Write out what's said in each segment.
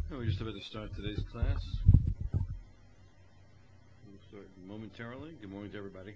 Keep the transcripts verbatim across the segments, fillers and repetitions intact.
Oh, we're just about to start today's class. We'll start momentarily. Good morning to everybody.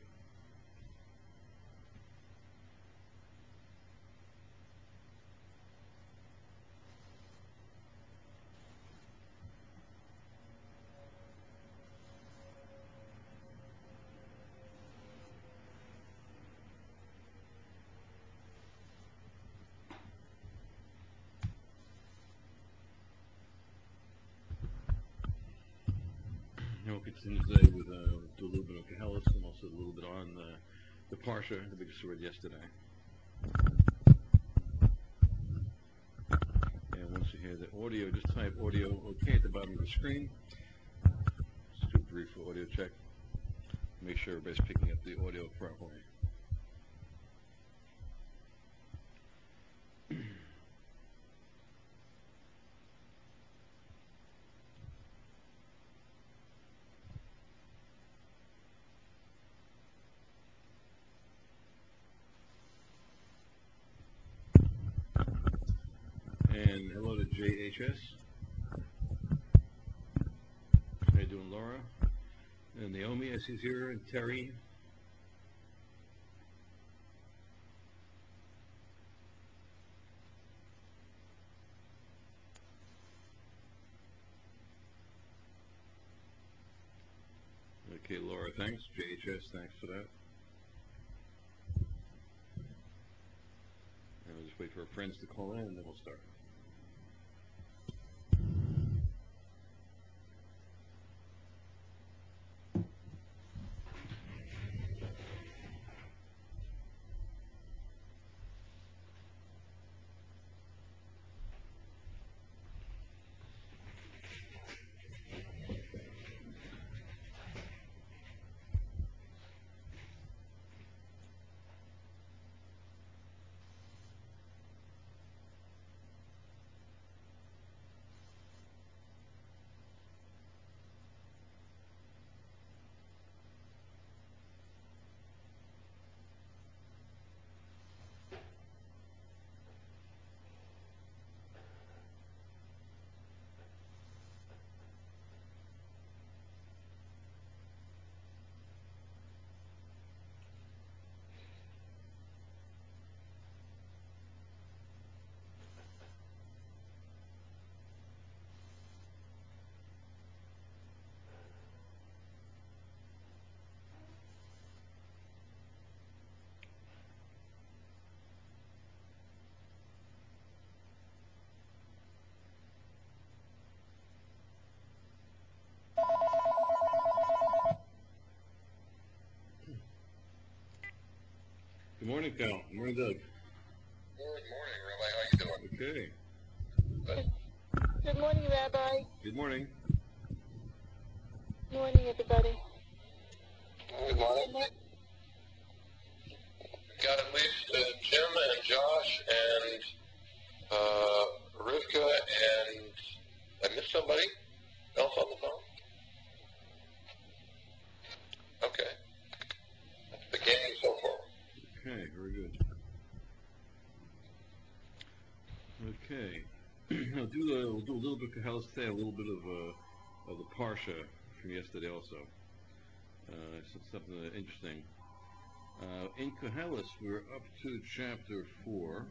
And we'll continue today with uh, do a little bit of Koheles and also a little bit on uh, the Parsha, the big sword yesterday. And once you hear the audio, just type audio okay at the bottom of the screen. Just do a brief audio check. Make sure everybody's picking up the audio properly. And hello to J H S. How you doing, Laura? And Naomi, I see here, and Terry. Okay, Laura, thanks. J H S, thanks for that. And we'll just wait for our friends to call in, and then we'll start. Good morning, Cal. Good morning, Doug. Good morning, Rabbi. How you doing? Okay. Good. Good morning, Rabbi. Good morning. Good morning, everybody. Good morning. Got at least uh, Jim and Josh and uh, Rivka and I missed somebody else on the phone? Okay. The game so far. Okay, very good. Okay. I'll do a, we'll do a little bit of Koheles today, a little bit of uh, of the Parsha from yesterday also. Uh, so something interesting. Uh, in Koheles, we're up to chapter four,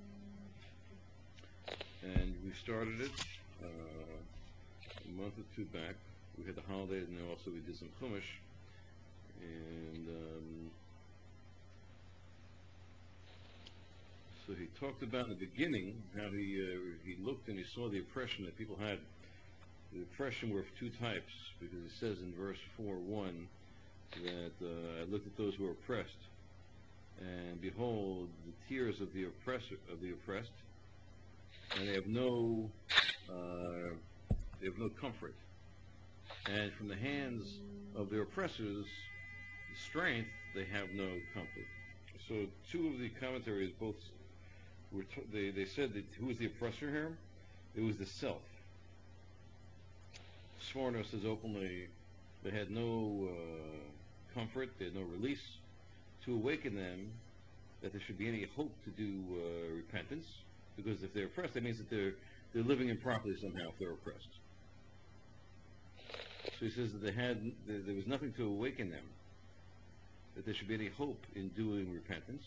and we started it uh, a month or two back. We had the holidays, and then also we did some Chumash, and um, so he talked about in the beginning how he uh, he looked and he saw the oppression that people had. The oppression were of two types, because it says in verse four one that uh, I looked at those who were oppressed, and behold, the tears of the oppressor of the oppressed, and they have no uh, they have no comfort, and from the hands of their oppressors, strength, they have no comfort. So two of the commentaries both were t- they they said that who was the oppressor here? It was the self. Sforno says openly they had no uh, comfort, they had no release to awaken them that there should be any hope to do uh, repentance. Because if they're oppressed, that means that they're they're living improperly somehow if they're oppressed. So he says that they had that there was nothing to awaken them, that there should be any hope in doing repentance,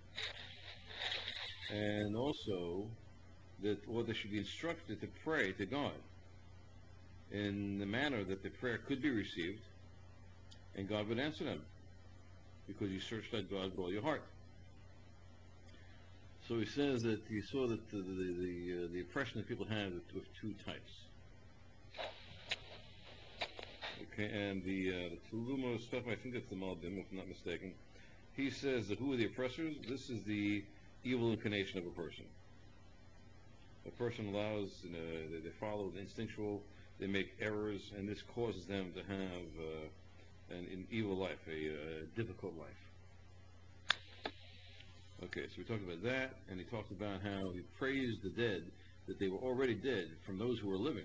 and also that or they should be instructed to pray to God in the manner that the prayer could be received, and God would answer them, because you searched out God with all your heart. So he says that he saw that the the the, uh, the oppression that people had with, with two types. Okay, and the uh, the Tulumo stuff, I think that's the Malbim, if I'm not mistaken. He says that who are the oppressors? This is the evil inclination of a person. A person allows, you know, they, they follow the instinctual, they make errors, and this causes them to have uh, an, an evil life, a, a difficult life. Okay, so we talked about that, and he talked about how he praised the dead, that they were already dead from those who were living,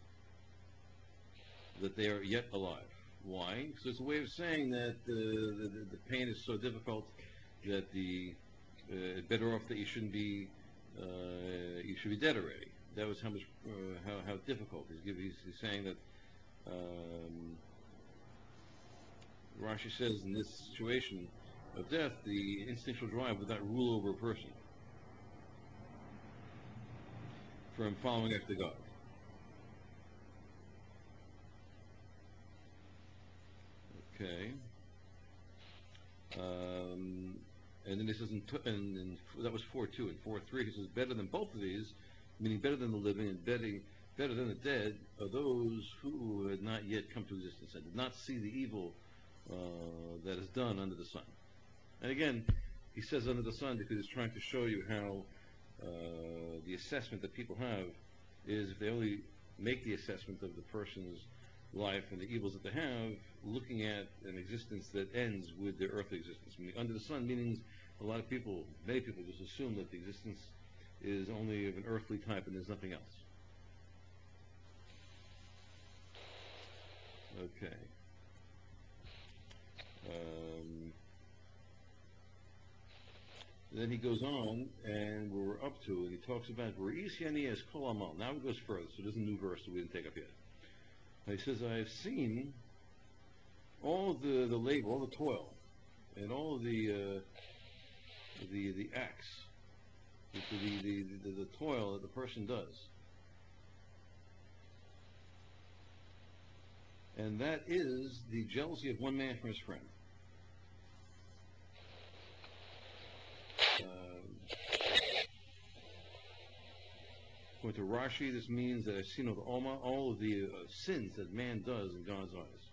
that they are yet alive. Why? So it's a way of saying that uh, the, the, the pain is so difficult that the uh, better off that you shouldn't be, uh, you should be dead already. That was how much, uh, how, how difficult. He's, giving, he's, he's saying that um, Rashi says in this situation of death, the instinctual drive would not rule over a person from following after God. Okay. Um, and then he says, in, in, in, that was four two. In four three, he says, better than both of these, meaning better than the living and better, better than the dead, are those who had not yet come to existence and did not see the evil uh, that is done under the sun. And again, he says under the sun because he's trying to show you how uh, the assessment that people have is if they only make the assessment of the person's life and the evils that they have, looking at an existence that ends with their earthly existence. I mean, under the sun means a lot of people, many people just assume that the existence is only of an earthly type and there's nothing else. Okay. Um, then he goes on, and we're up to, and he talks about Re'isiani as Kol Amal. Now he goes further, so there's a new verse that we didn't take up yet. He says, I have seen all the, the labor, all the toil, and all the uh, the the acts, the the, the the toil that the person does, and that is the jealousy of one man from his friend. Uh, according to Rashi, this means that I've seen of Oma all of the uh, sins that man does in God's eyes.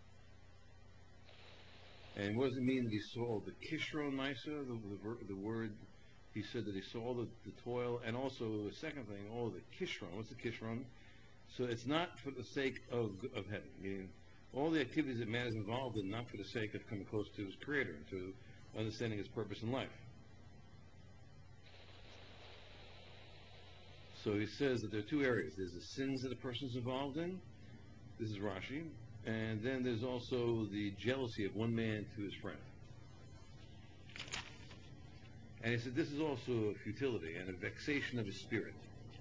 And what does it mean that he saw the Kishron Maisa, the, the, the word, he said that he saw the, the toil, and also the second thing, all the Kishron. What's the Kishron? So it's not for the sake of, of heaven, meaning all the activities that man is involved in, not for the sake of coming close to his Creator, and to understanding his purpose in life. So he says that there are two areas. There's the sins that a person is involved in. This is Rashi. And then there's also the jealousy of one man to his friend. And he said this is also a futility and a vexation of his spirit.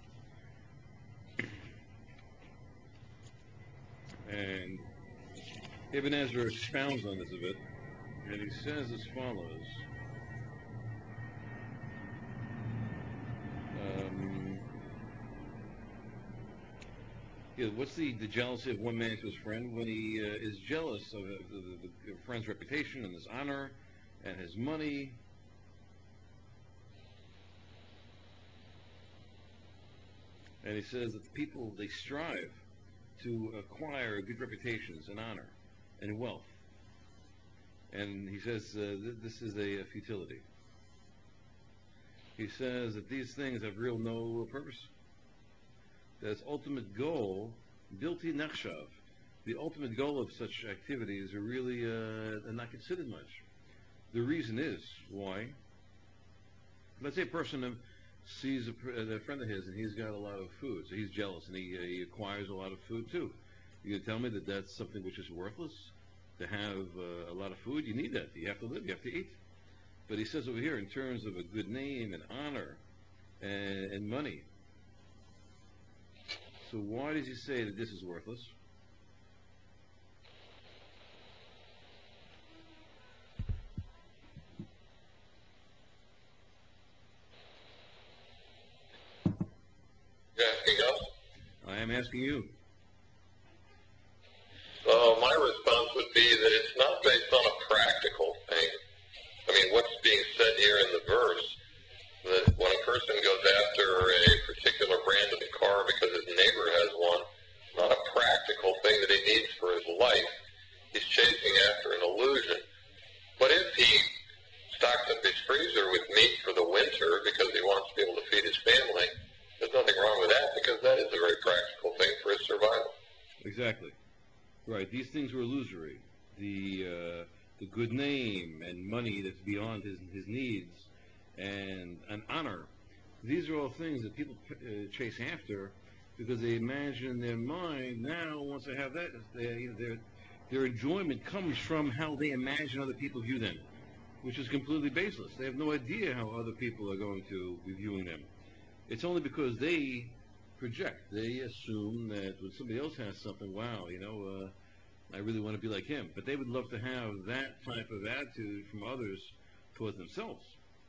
And Ibn Ezra expounds on this a bit, and he says as follows. Um, yeah, what's the, the jealousy of one man to his friend? When he uh, is jealous of the, the, the friend's reputation and his honor and his money. And he says that the people, they strive to acquire good reputations and honor and wealth. And he says uh, th- this is a, a futility. He says that these things have real no purpose. That its ultimate goal, bilti nechshav, the ultimate goal of such activities are really uh, not considered much. The reason is, why? Let's say a person sees a, a friend of his and he's got a lot of food, so he's jealous and he, uh, he acquires a lot of food too. You gonna tell me that that's something which is worthless? To have uh, a lot of food, you need that. You have to live, you have to eat. But he says over here, in terms of a good name and honor, and, and money. So why does he say that this is worthless? Yeah, you know? I am asking you. Well, my response would be that it's not based on a practical thing. I mean, what's being said here in the verse, that when a person goes after a particular brand of car because his neighbor has one, not a practical thing that he needs for his life. He's chasing after an illusion. But if he stocks up his freezer with meat for the winter because he wants to be able to feed his family, there's nothing wrong with that because that is a very practical thing for his survival. Exactly. Right. These things were illusory. The uh, the good name and money that's beyond his his needs, and an honor. These are all things that people uh, chase after because they imagine in their mind. Now, once they have that, they, their their enjoyment comes from how they imagine other people view them, which is completely baseless. They have no idea how other people are going to be viewing them. It's only because they project. They assume that when somebody else has something, wow, you know, uh, I really want to be like him. But they would love to have that type of attitude from others towards themselves.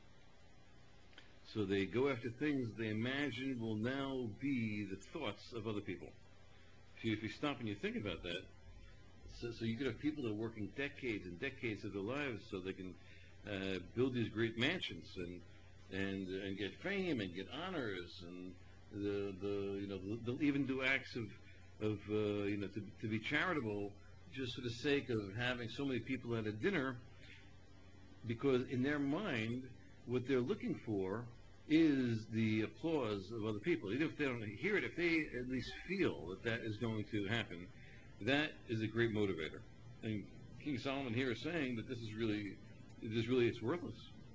So they go after things they imagine will now be the thoughts of other people. If you, if you stop and you think about that, so, so you could have people that are working decades and decades of their lives so they can uh, build these great mansions and and and get fame and get honors and the the you know they'll even do acts of of uh, you know to, to be charitable just for the sake of having so many people at a dinner, because in their mind what they're looking for is the applause of other people. Even if they don't hear it, if they at least feel that that is going to happen, that is a great motivator. And King Solomon here is saying that this is really, this really, it's worthless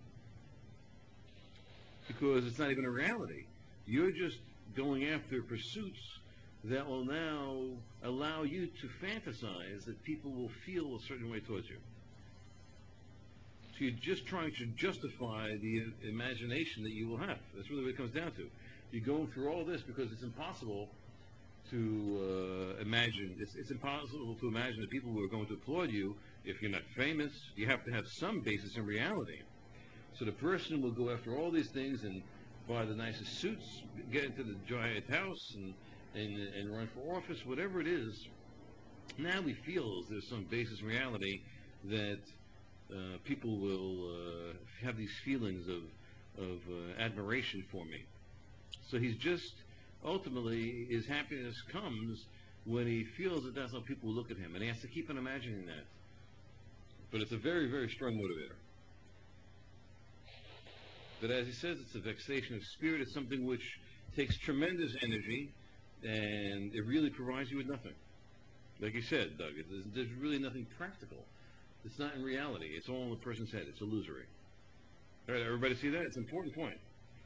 because it's not even a reality. You're just going after pursuits that will now allow you to fantasize that people will feel a certain way towards you. So you're just trying to justify the imagination that you will have. That's really what it comes down to. You're going through all this because it's impossible to uh, imagine. It's, it's impossible to imagine that people who are going to applaud you if you're not famous. You have to have some basis in reality. So the person will go after all these things and buy the nicest suits, get into the giant house, and and, and run for office, whatever it is. Now he feels there's some basis in reality that uh, people will uh, have these feelings of of uh, admiration for me. So he's just ultimately his happiness comes when he feels that that's how people will look at him, and he has to keep on imagining that. But it's a very, very strong motivator. But as he says, it's a vexation of spirit. It's something which takes tremendous energy, and it really provides you with nothing. Like you said, Doug, there's, there's really nothing practical. It's not in reality. It's all in the person's head. It's illusory. All right, everybody see that? It's an important point.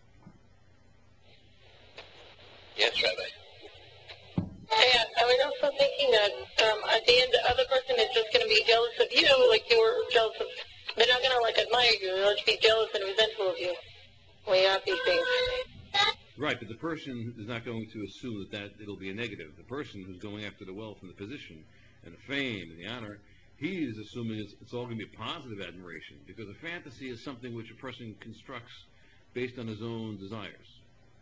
Yes, Rabbi. And I was also thinking that um, at the end, the other person is just going to be jealous of you, like you were jealous of. They're not going to like admire you. They'll just be jealous and resentful of you when you have these things. Right, but the person is not going to assume that, that it'll be a negative. The person who's going after the wealth and the position and the fame and the honor, he is assuming it's, it's all going to be positive admiration, because a fantasy is something which a person constructs based on his own desires.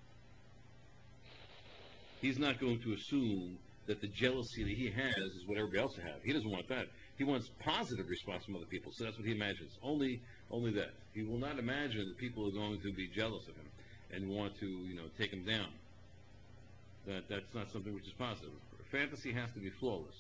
He's not going to assume that the jealousy that he has is what everybody else has. He doesn't want that. He wants positive response from other people. So that's what he imagines. Only, only that. He will not imagine that people are going to be jealous of him and want to, you know, take him down. That that's not something which is positive. Fantasy has to be flawless.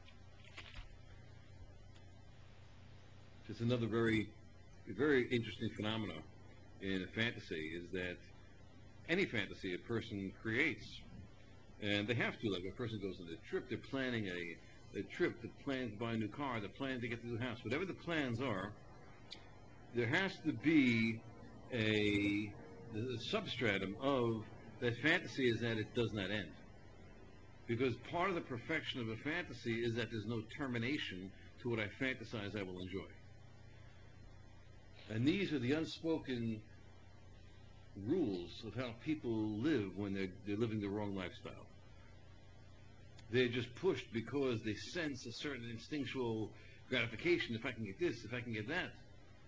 It's another very, very interesting phenomenon in a fantasy is that any fantasy a person creates, and they have to, like a person goes on a trip, they're planning a, a trip, they're planning to buy a new car, they're planning to get to the house. Whatever the plans are, there has to be a, a substratum of that fantasy is that it does not end. Because part of the perfection of a fantasy is that there's no termination to what I fantasize I will enjoy. And these are the unspoken rules of how people live when they're, they're living the wrong lifestyle. They're just pushed because they sense a certain instinctual gratification. If I can get this, if I can get that.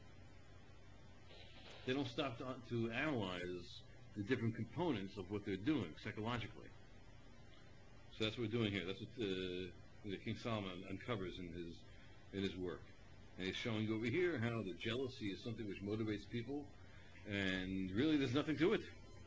They don't stop to, to analyze the different components of what they're doing psychologically. So that's what we're doing here. That's what uh, King Solomon uncovers in his in his work. And he's showing you over here how the jealousy is something which motivates people, and really there's nothing to it.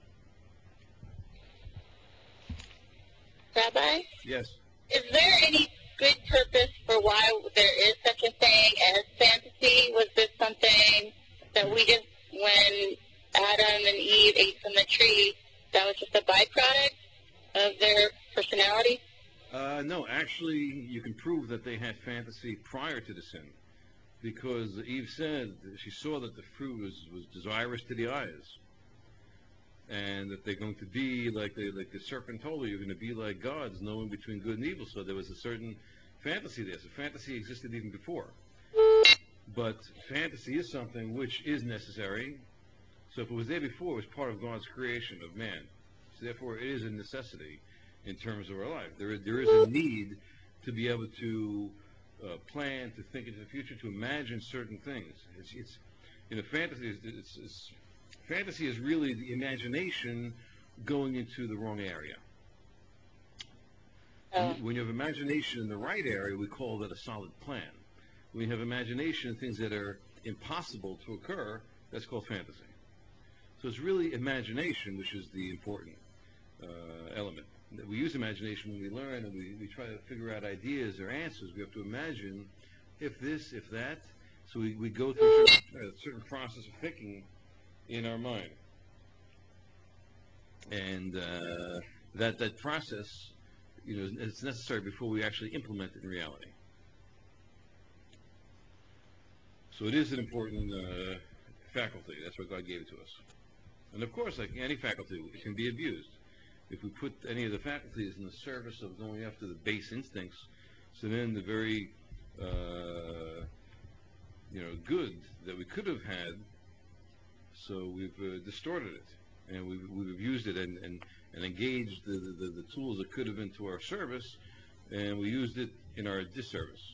Rabbi? Yes. Is there any good purpose for why there is such a thing as fantasy? Was this something that we just, when Adam and Eve ate from the tree, that was just a byproduct of their personality? Uh, no, actually, you can prove that they had fantasy prior to the sin. Because Eve said she saw that the fruit was, was desirous to the eyes. And that they're going to be like the, like the serpent told her, you're going to be like gods, knowing between good and evil. So there was a certain fantasy there. So fantasy existed even before. But fantasy is something which is necessary. So if it was there before, it was part of God's creation of man. So therefore, it is a necessity in terms of our life. There is, there is a need to be able to uh, plan, to think into the future, to imagine certain things. It's, it's you know, fantasy is, it's, it's, fantasy is really the imagination going into the wrong area. When you, when you have imagination in the right area, we call that a solid plan. When you have imagination, things that are impossible to occur, that's called fantasy. So it's really imagination which is the important uh, element. We use imagination when we learn and we, we try to figure out ideas or answers. We have to imagine if this, if that. So we, we go through a certain, a certain process of thinking in our mind. And uh, that, that process, you know, it's necessary before we actually implement it in reality. So it is an important uh, faculty. That's what God gave it to us. And of course, like any faculty, it can be abused. If we put any of the faculties in the service of going after the base instincts, so then the very, uh, you know, good that we could have had, so we've uh, distorted it, and we've, we've abused it and, and, and engaged the, the, the tools that could have been to our service, and we used it in our disservice.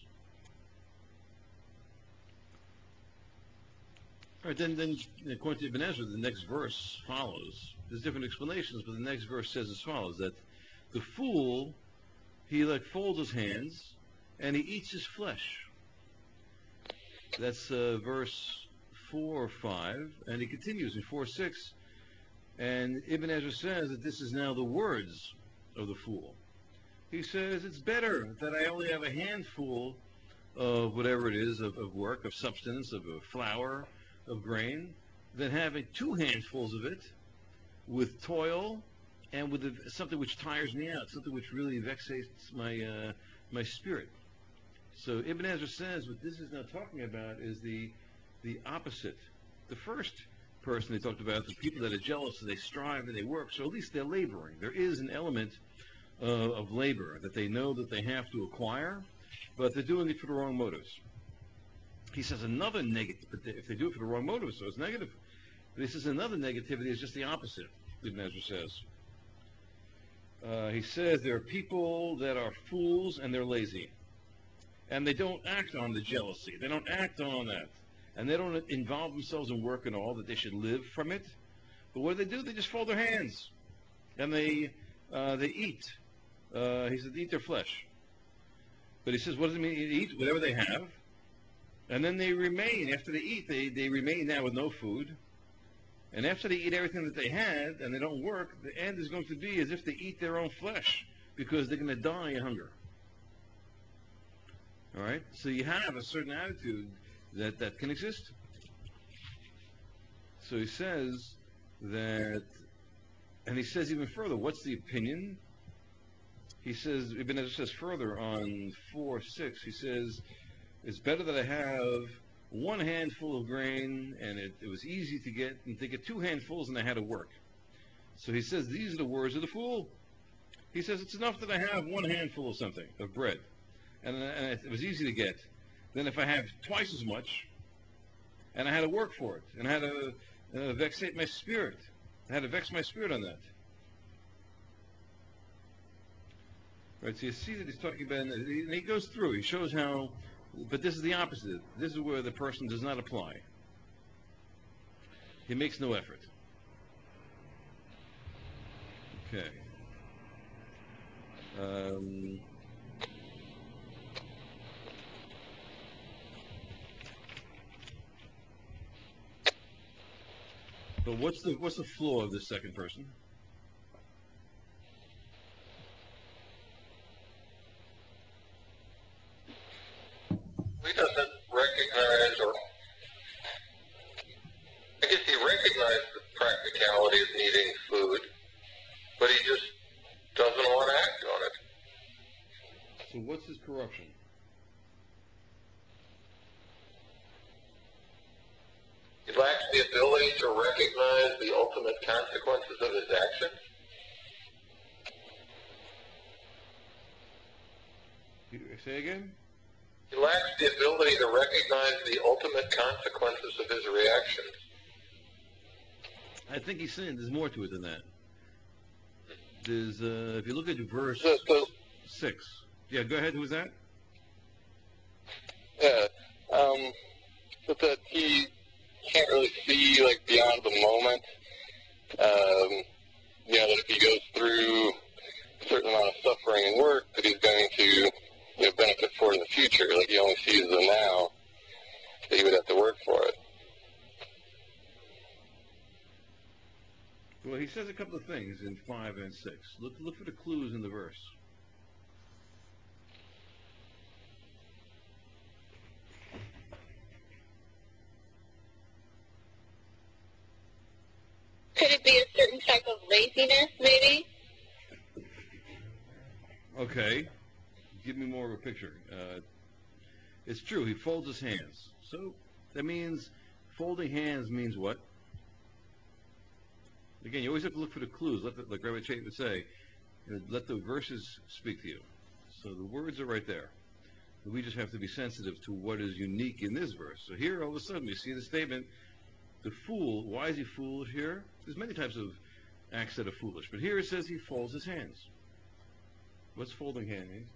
All right, then, then according to Ibn Ezra, the next verse follows. There's different explanations, but the next verse says as follows, that the fool, he like folds his hands, and he eats his flesh. That's uh, verse four or five, and he continues in four six, and Ibn Ezra says that this is now the words of the fool. He says, it's better that I only have a handful of whatever it is, of, of work, of substance, of, of flour, of grain, than having two handfuls of it with toil and with a, something which tires me out, something which really vexates my uh, my spirit. So Ibn Ezra says what this is now talking about is the the opposite. The first person they talked about, the people that are jealous, and they strive and they work, so at least they're laboring. There is an element uh, of labor that they know that they have to acquire, but they're doing it for the wrong motives. He says another negative, if they do it for the wrong motives, so it's negative. This is another negativity, it's just the opposite, Ibn Ezra says. Uh, he says there are people that are fools and they're lazy. And they don't act on the jealousy. They don't act on that. And they don't involve themselves in work and all, that they should live from it. But what do they do? They just fold their hands. And they uh, they eat. Uh, he says, eat their flesh. But he says, what does it mean? Eat whatever they have. And then they remain, after they eat, they, they remain now with no food. And after they eat everything that they had, and they don't work, the end is going to be as if they eat their own flesh, because they're going to die of hunger. All right? So you have a certain attitude that, that can exist. So he says that, and he says even further, what's the opinion? He says, Ibn Ezra says further on four six, he says, it's better that I have one handful of grain, and it, it was easy to get, and to get two handfuls, and I had to work. So he says, these are the words of the fool. He says, it's enough that I have one handful of something, of bread, and, and it was easy to get. Then if I have twice as much, and I had to work for it, and I had to uh, vexate my spirit, I had to vex my spirit on that. Right, so you see that he's talking about, and he goes through, he shows how, but this is the opposite. This is where the person does not apply. He makes no effort. Okay. Um, but what's the what's the flaw of this second person? He doesn't recognize, or I guess he recognizes the practicality of needing food, but he just doesn't want to act on it. So what's his corruption? He lacks the ability to recognize the ultimate consequences of his actions. Say again? He lacks the ability to recognize the ultimate consequences of his reactions. I think he's saying there's more to it than that. There's, uh, if you look at verse So, so, six. Yeah, go ahead. Who's that? yeah, um, but that he can't really see, like, beyond the moment. Um, you know, that if he goes through a certain amount of suffering and work, that he's going to, you know, benefit for in the future. Like, he only sees the now, that he would have to work for it. Well, he says a couple of things in five and six. Look, look for the clues in the verse. Could it be a certain type of laziness, maybe? Okay. Give me more of a picture. Uh, it's true. He folds his hands. So that means folding hands means what? Again, you always have to look for the clues. Let the, like Rabbi Chait would say, you know, let the verses speak to you. So the words are right there. We just have to be sensitive to what is unique in this verse. So here, all of a sudden, we see the statement, the fool, why is he foolish here? There's many types of acts that are foolish. But here it says he folds his hands. What's folding hand mean?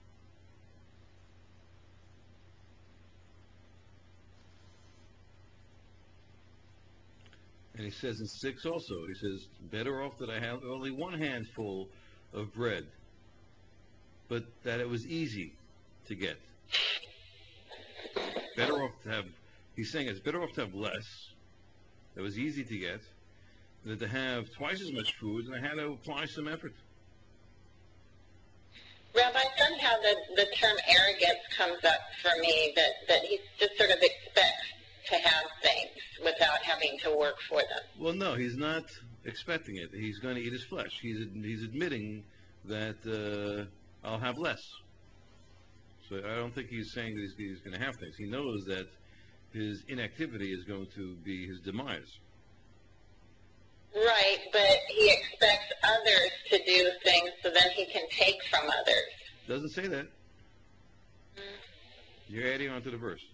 And he says in six also, he says, better off that I have only one handful of bread, but that it was easy to get. Better off to have, he's saying it's better off to have less, that was easy to get, than to have twice as much food and I had to apply some effort. Rabbi, somehow the, the term arrogance comes up for me, that, that he just sort of expects to have things without having to work for them. Well, no, he's not expecting it. He's going to eat his flesh. He's he's admitting that uh, I'll have less. So I don't think he's saying that he's, he's going to have things. He knows that his inactivity is going to be his demise. Right, but he expects others to do things so then he can take from others. Doesn't say that. Mm. You're adding on to the verse.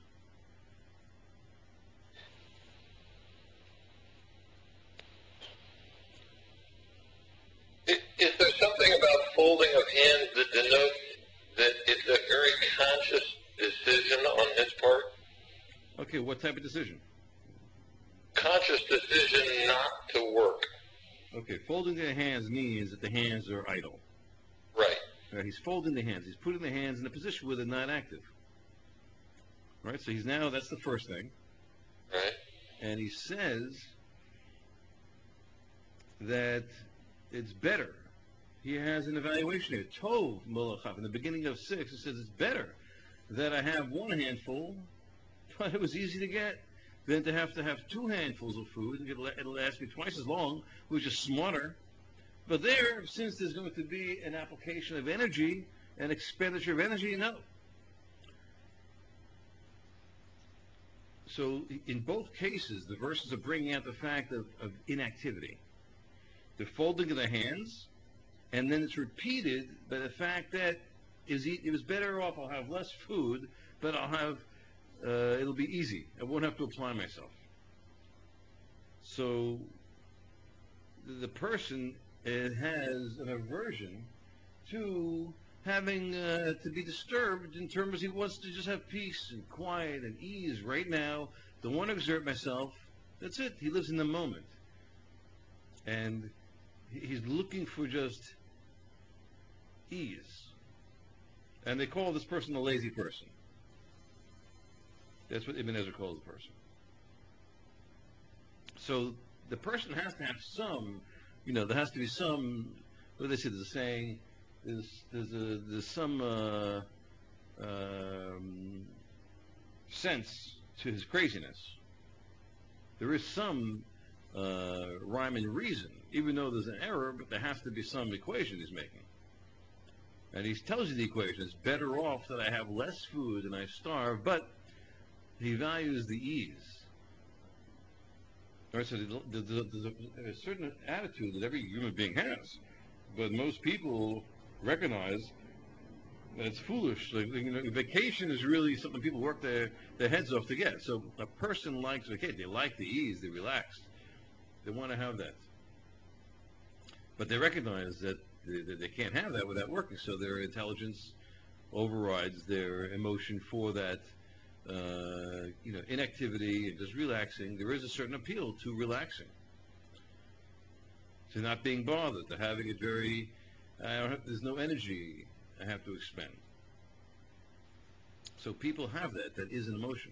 Is, is there something about folding of hands that denotes that it's a very conscious decision on his part? Okay, what type of decision? Conscious decision not to work. Okay, folding the hands means that the hands are idle. Right. Right, he's folding the hands. He's putting the hands in a position where they're not active. Right, so he's now, that's the first thing. Right. And he says that it's better. He has an evaluation here. Tov Molochav. In the beginning of six, it says it's better that I have one handful, but it was easy to get, than to have to have two handfuls of food. It'll, it'll last me twice as long, which is smarter. But there, since there's going to be an application of energy, an expenditure of energy, no. So in both cases, the verses are bringing out the fact of, of inactivity. The folding of the hands, and then it's repeated by the fact that is it was better off, I'll have less food, but I'll have, uh, it'll be easy. I won't have to apply myself. So the person uh, has an aversion to having uh, to be disturbed in terms he wants to just have peace and quiet and ease right now. Don't want to exert myself. That's it. He lives in the moment. And he's looking for just ease. And they call this person a lazy person. That's what Ibn Ezra calls the person. So the person has to have some, you know, there has to be some, what do they say, there's a saying, there's, there's, a, there's some uh, um, sense to his craziness. There is some uh, rhyme and reason, even though there's an error, but there has to be some equation he's making. And he tells you the equation. It's better off that I have less food and I starve, but he values the ease. All right, so there's a, a certain attitude that every human being has, but most people recognize that it's foolish. Like, you know, vacation is really something people work their, their heads off to get. So a person likes vacation. They like the ease. They're relaxed. They want to have that. But they recognize that they, that they can't have that without working. So their intelligence overrides their emotion for that, uh, you know, inactivity and just relaxing. There is a certain appeal to relaxing, to not being bothered, to having it very, I don't have, there's no energy I have to expend. So people have that. That is an emotion.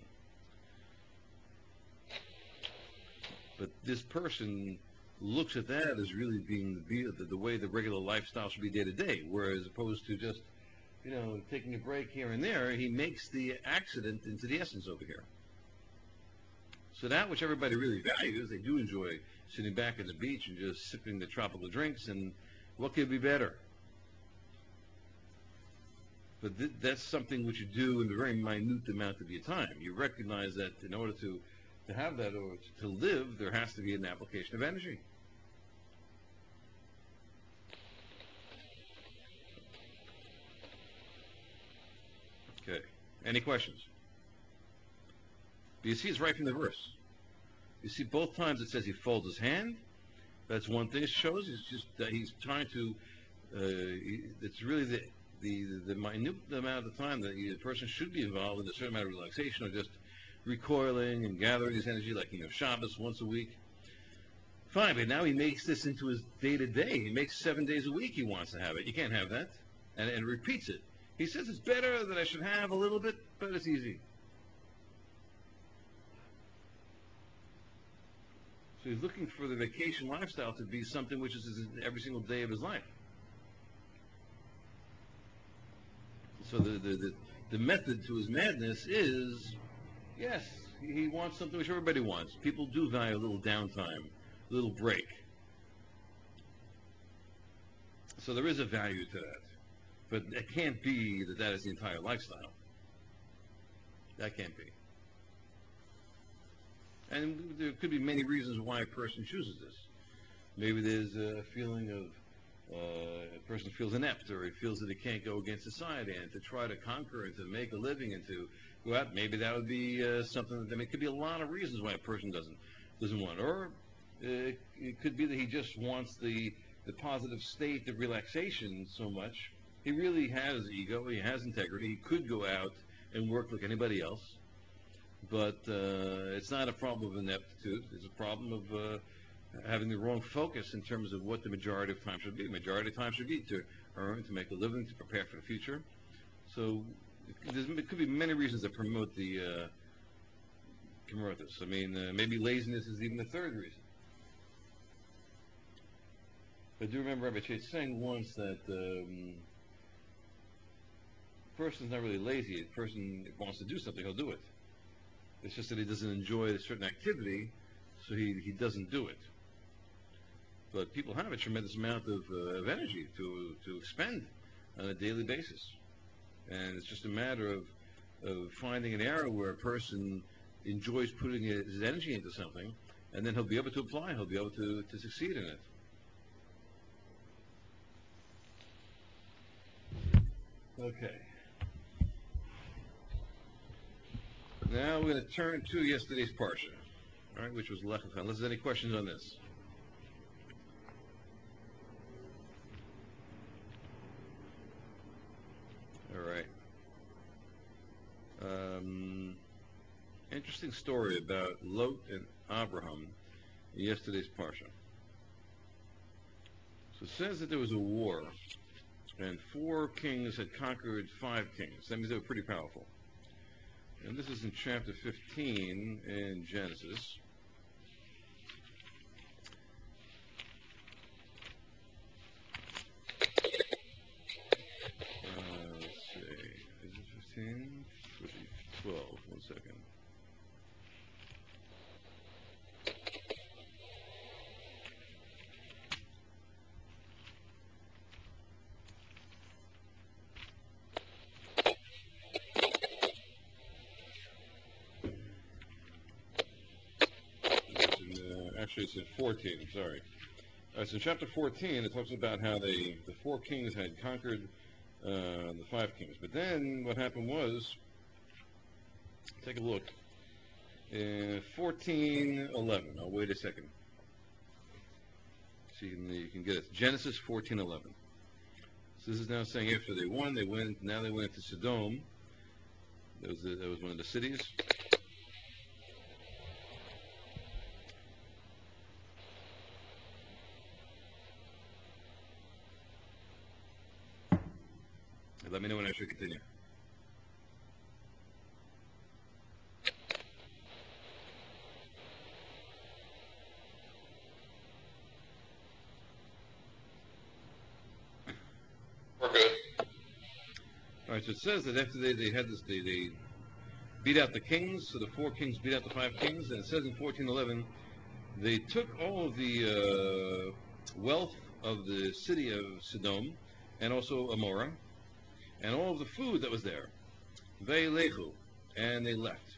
But this person looks at that as really being the, the way the regular lifestyle should be day to day, whereas opposed to just, you know, taking a break here and there, he makes the accident into the essence over here. So that which everybody really values, they do enjoy sitting back at the beach and just sipping the tropical drinks, and what could be better? But th- that's something which you do in a very minute amount of your time. You recognize that in order to, to have that or to live, there has to be an application of energy. Okay. Any questions? You see, it's right from the verse. You see, both times it says he folds his hand. That's one thing it shows. It's just that he's trying to. Uh, he, it's really the, the the minute amount of time that the person should be involved in a certain amount of relaxation, or just recoiling and gathering his energy, like, you know, Shabbos once a week. Fine, but now he makes this into his day to day. He makes seven days a week. He wants to have it. You can't have that, and and repeats it. He says it's better that I should have a little bit, but it's easy. So he's looking for the vacation lifestyle to be something which is every single day of his life. So the the, the, the method to his madness is, yes, he wants something which everybody wants. People do value a little downtime, a little break. So there is a value to that. But it can't be that that is the entire lifestyle. That can't be. And there could be many reasons why a person chooses this. Maybe there's a feeling of uh, a person feels inept, or he feels that he can't go against society and to try to conquer and to make a living and to go out. Maybe that would be uh, something that, I mean, it could be a lot of reasons why a person doesn't doesn't want. Or uh, it could be that he just wants the the positive state of relaxation so much. He really has ego. He has integrity. He could go out and work like anybody else. But uh, it's not a problem of ineptitude. It's a problem of uh, having the wrong focus in terms of what the majority of time should be. The majority of time should be to earn, to make a living, to prepare for the future. So there could be many reasons that promote the uh, promote this. I mean, uh, maybe laziness is even the third reason. I do remember Rabbi Chait saying once that um, a person's not really lazy. If a person wants to do something, he'll do it. It's just that he doesn't enjoy a certain activity, so he, he doesn't do it. But people have a tremendous amount of, uh, of energy to to expend on a daily basis. And it's just a matter of, of finding an area where a person enjoys putting his energy into something, and then he'll be able to apply, he'll be able to, to succeed in it. Okay. Now we're going to turn to yesterday's parsha, all right, which was Lech Lecha. Unless there's any questions on this. interesting story about Lot and Abraham in yesterday's Parsha. So it says that there was a war, and four kings had conquered five kings. That means they were pretty powerful. And this is in chapter fifteen in Genesis. Uh, let's see. Is it fifteen? Should be twelve. One second. Actually, it's in fourteen, I'm sorry. Uh, so in chapter fourteen, it talks about how they, the four kings had conquered uh, the five kings. But then what happened was, take a look, in fourteen eleven, I'll wait a second. So you can, you can get it. Genesis fourteen eleven. So this is now saying after they won, they went, now they went to Sodom. That was, the, that was one of the cities. Let me know when I should continue. We're good. All right, so it says that after they, they had this, they, they beat out the kings, so the four kings beat out the five kings, and it says in fourteen eleven, they took all of the uh, wealth of the city of Sodom, and also Amorah, and all of the food that was there. Ve'elechu, and they left.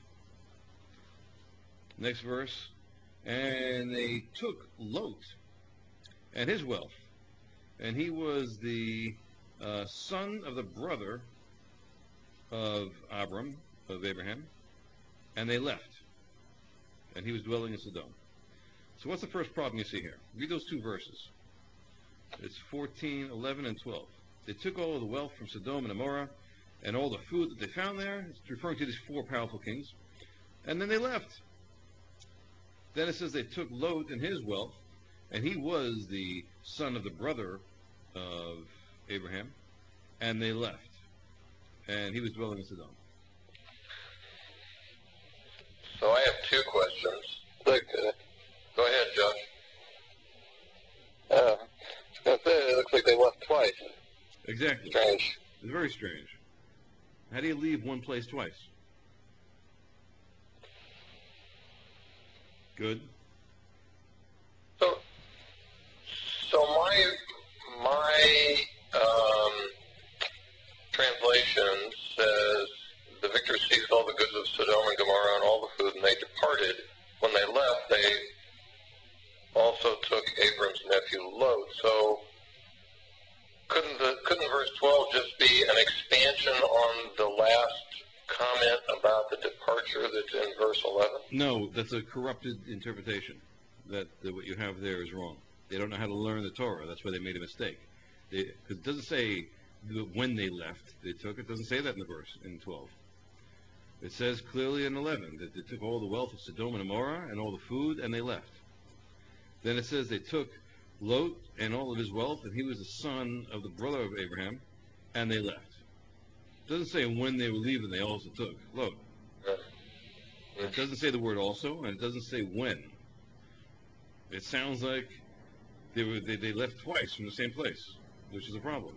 Next verse, and they took Lot and his wealth, and he was the uh, son of the brother of Abram, of Abraham, and they left, and he was dwelling in Sodom. So what's the first problem you see here? Read those two verses. It's fourteen, eleven, and twelve. They took all of the wealth from Sodom and Amorah, and all the food that they found there. It's referring to these four powerful kings. And then they left. Then it says they took Lot and his wealth, and he was the son of the brother of Abraham, and they left. And he was dwelling in Sodom. So I have two questions. Look, uh, go ahead, Josh. Uh, I was going to say, it looks like they left twice. Exactly. Strange. It's very strange. How do you leave one place twice? Good. So, so my my um, translation says the victor seized all the goods of Sodom and Gomorrah and all the food, and they departed. When they left, they also took Abram's nephew Lot. So couldn't the couldn't verse twelve just be an expansion on the last comment about the departure that's in verse eleven? No, that's a corrupted interpretation. That, that what you have there is wrong. They don't know how to learn the Torah. That's why they made a mistake. They, 'cause it doesn't say when they left, they took. It doesn't say that in the verse in twelve. It says clearly in eleven that they took all the wealth of Sodom and Amorah and all the food, and they left. Then it says they took Lot and all of his wealth, and he was the son of the brother of Abraham, and they left. It doesn't say when they were leaving they also took Lot. It doesn't say the word also, and it doesn't say when. It sounds like they were they, they left twice from the same place, which is a problem.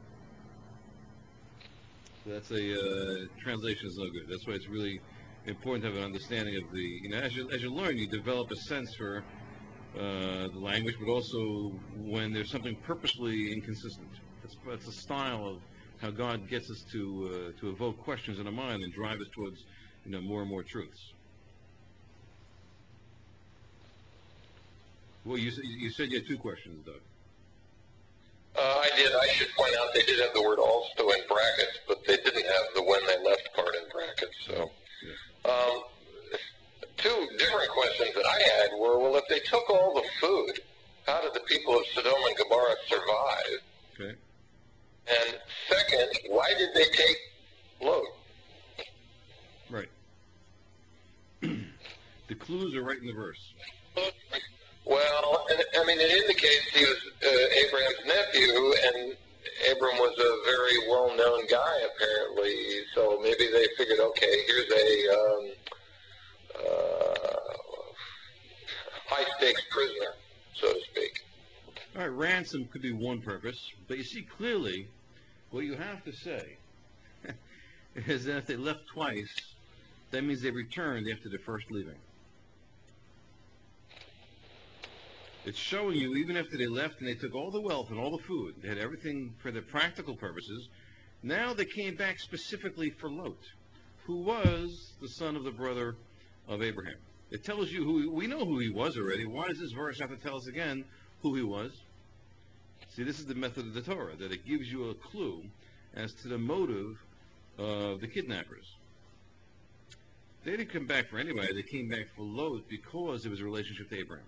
So that's a uh, translation is no good. That's why it's really important to have an understanding of the, you know, as you as you learn, you develop a sense for uh, the language, but also when there's something purposely inconsistent. That's, that's a style of how God gets us to uh, to evoke questions in our mind and drive us towards, you know, more and more truths. Well, you said you said you had two questions, Doug. Uh, I did. I should point out they did have the word also in brackets, but they didn't have the when they left part in brackets. So, Yeah. um, two different questions that I had were, well, if they took all the food, how did the people of Sodom and Gomorrah survive? Okay. And second, why did they take Lot? Right. clues are right in the verse. Well, I mean, it indicates he was uh, Abraham's nephew, and Abram was a very well-known guy, apparently. So maybe they figured, okay, here's a um, uh, high-stakes prisoner, so to speak. All right, ransom could be one purpose, but you see clearly what you have to say is that if they left twice, that means they returned after the first leaving. It's showing you, even after they left and they took all the wealth and all the food, they had everything for their practical purposes, now they came back specifically for Lot, who was the son of the brother of Abraham. It tells you who, we know who he was already. Why does this verse have to tell us again who he was? See, this is the method of the Torah, that it gives you a clue as to the motive of the kidnappers. They didn't come back for anybody. They came back for Lot because of his relationship to Abraham.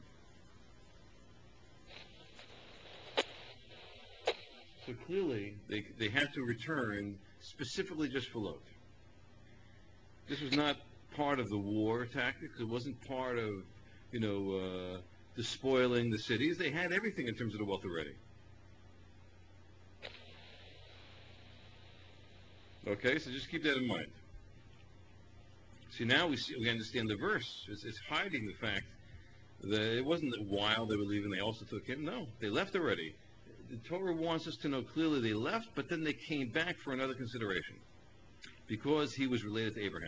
So clearly, they, they had to return specifically just for Lot. This was not part of the war tactics. It wasn't part of, you know, uh, despoiling the cities. They had everything in terms of the wealth already. Okay, so just keep that in mind. See, now we see, we understand the verse. It's, it's hiding the fact that it wasn't that while they were leaving, they also took him. No, they left already. The Torah wants us to know clearly they left, but then they came back for another consideration, because he was related to Abraham.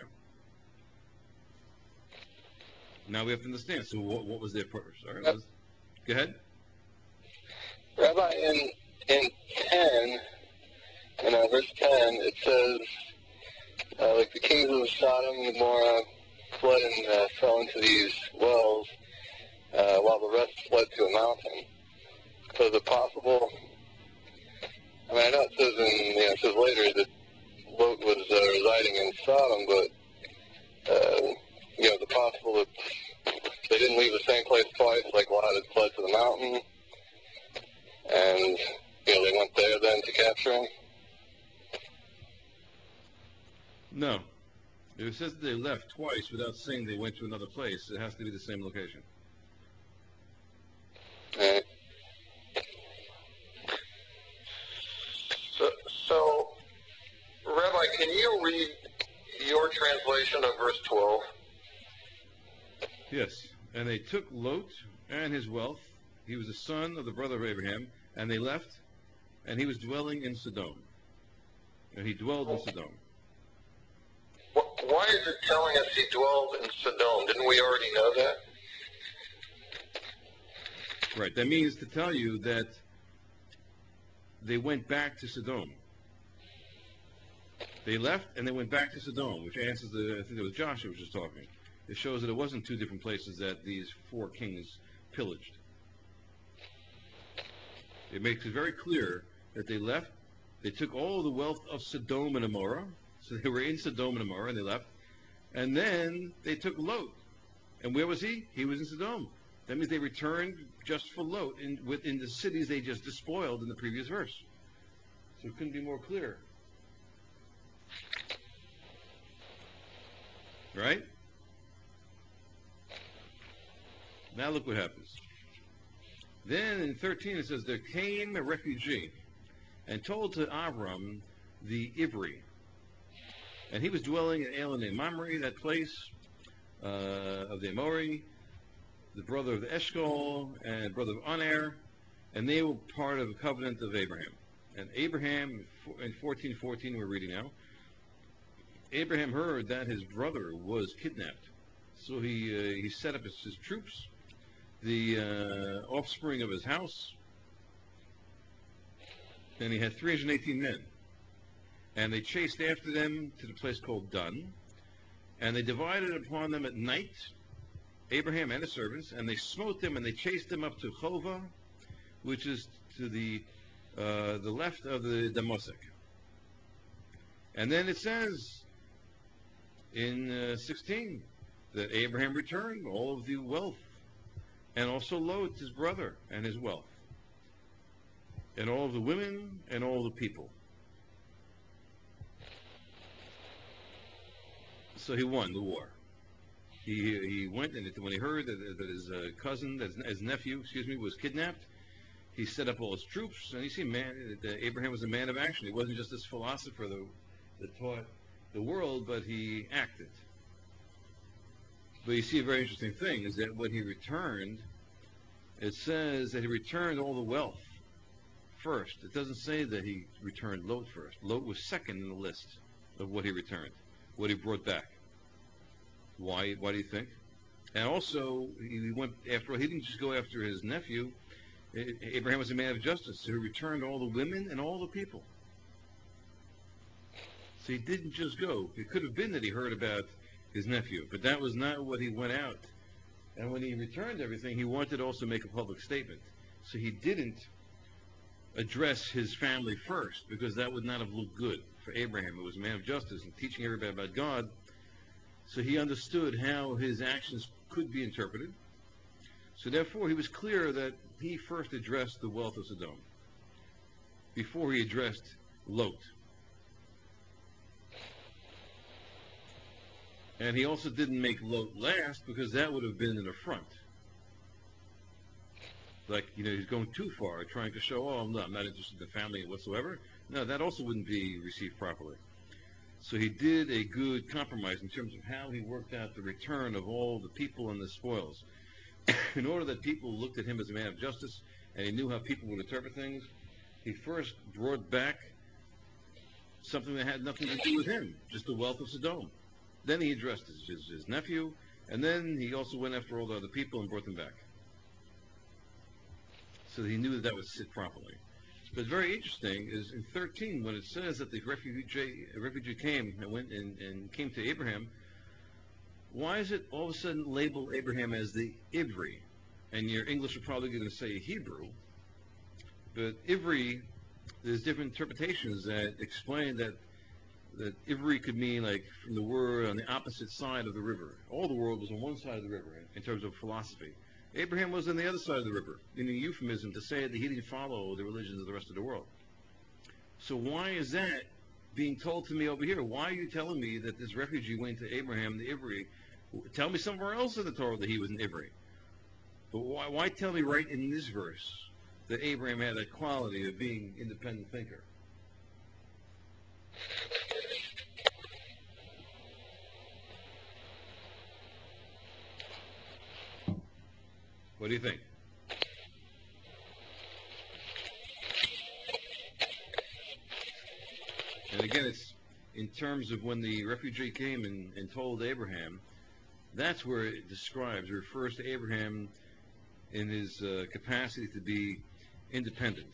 Now we have to understand. So what, what was their purpose? All right, let's, go ahead. Rabbi, in in ten, in uh, verse ten, it says, uh, like the kings of Sodom and Gomorrah fled and uh, fell into these wells, uh, while the rest fled to a mountain. So is it possible? I mean, I know it says in, you know, it says later that Lot was uh, residing in Sodom, but uh, you know, is it possible that they didn't leave the same place twice, like Lot had fled to the mountain, and you know, they went there then to capture him? No. If it says that they left twice without saying they went to another place, it has to be the same location. Right. So, so, Rabbi, can you read your translation of verse twelve? Yes. And they took Lot and his wealth. He was the son of the brother of Abraham. And they left, and he was dwelling in Sodom. And he dwelled in Sodom. Why is it telling us he dwelled in Sodom? Didn't we already know that? Right. That means to tell you that they went back to Sodom. They left and they went back to Sodom, which answers the, I think it was Joshua was just talking. It shows that it wasn't two different places that these four kings pillaged. It makes it very clear that they left, they took all the wealth of Sodom and Gomorrah, so they were in Sodom and Gomorrah and they left, and then they took Lot. And where was he? He was in Sodom. That means they returned just for Lot in, within the cities they just despoiled in the previous verse. So it couldn't be more clear. Right? Now look what happens. Then in thirteen it says, there came a refugee and told to Avram the Ivri. And he was dwelling in Elon Mamre, that place uh, of the Amori, the brother of Eshcol and brother of Aner, and they were part of the covenant of Abraham. And Abraham, in fourteen fourteen we're reading now, Abraham heard that his brother was kidnapped. So he uh, he set up his, his troops, the uh, offspring of his house, and he had three hundred eighteen men. And they chased after them to the place called Dun, and they divided upon them at night, Abraham and his servants, and they smote them, and they chased them up to Chova, which is to the uh, the left of the Damasek. And then it says in uh, sixteen that Abraham returned all of the wealth, and also Lot, his brother, and his wealth, and all of the women and all the people. So he won the war. he he went, and when he heard that, that his uh, cousin, that his, his nephew, excuse me, was kidnapped, he set up all his troops. And you see, man, that Abraham was a man of action. He wasn't just this philosopher that, that taught the world, but he acted. But you see, a very interesting thing is that when he returned, it says that he returned all the wealth first. It doesn't say that he returned Lot first. Lot was second in the list of what he returned, what he brought back. Why? Why do you think? And also, he went after. He didn't just go after his nephew. Abraham was a man of justice, so he returned all the women and all the people. So he didn't just go. It could have been that he heard about his nephew, but that was not what he went out. And when he returned everything, he wanted to also make a public statement. So he didn't address his family first, because that would not have looked good for Abraham, who was a man of justice and teaching everybody about God. So he understood how his actions could be interpreted. So therefore, he was clear that he first addressed the wealth of Sodom before he addressed Lot. And he also didn't make Lot last, because that would have been an affront. Like, you know, he's going too far, trying to show, oh, no, I'm not interested in the family whatsoever. No, that also wouldn't be received properly. So he did a good compromise in terms of how he worked out the return of all the people and the spoils. In order that people looked at him as a man of justice, and he knew how people would interpret things, he first brought back something that had nothing to do with him, just the wealth of Sodom. Then he addressed his, his, his nephew, and then he also went after all the other people and brought them back. So he knew that that would sit properly. But very interesting is in thirteen, when it says that the refugee, refugee came and went and, and came to Abraham, why is it all of a sudden labeled Abraham as the Ivri? And your English are probably going to say Hebrew, but Ivri, there's different interpretations that explain that that Ivri could mean like from the word on the opposite side of the river. All the world was on one side of the river in, in terms of philosophy. Abraham was on the other side of the river, in a euphemism to say that he didn't follow the religions of the rest of the world. So why is that being told to me over here? Why are you telling me that this refugee went to Abraham, the Ivri? Tell me somewhere else in the Torah that he was an Ivri. But why, why tell me right in this verse that Abraham had that quality of being an independent thinker? What do you think? And again, it's in terms of when the refugee came and, and told Abraham, that's where it describes, refers to Abraham in his uh, capacity to be independent.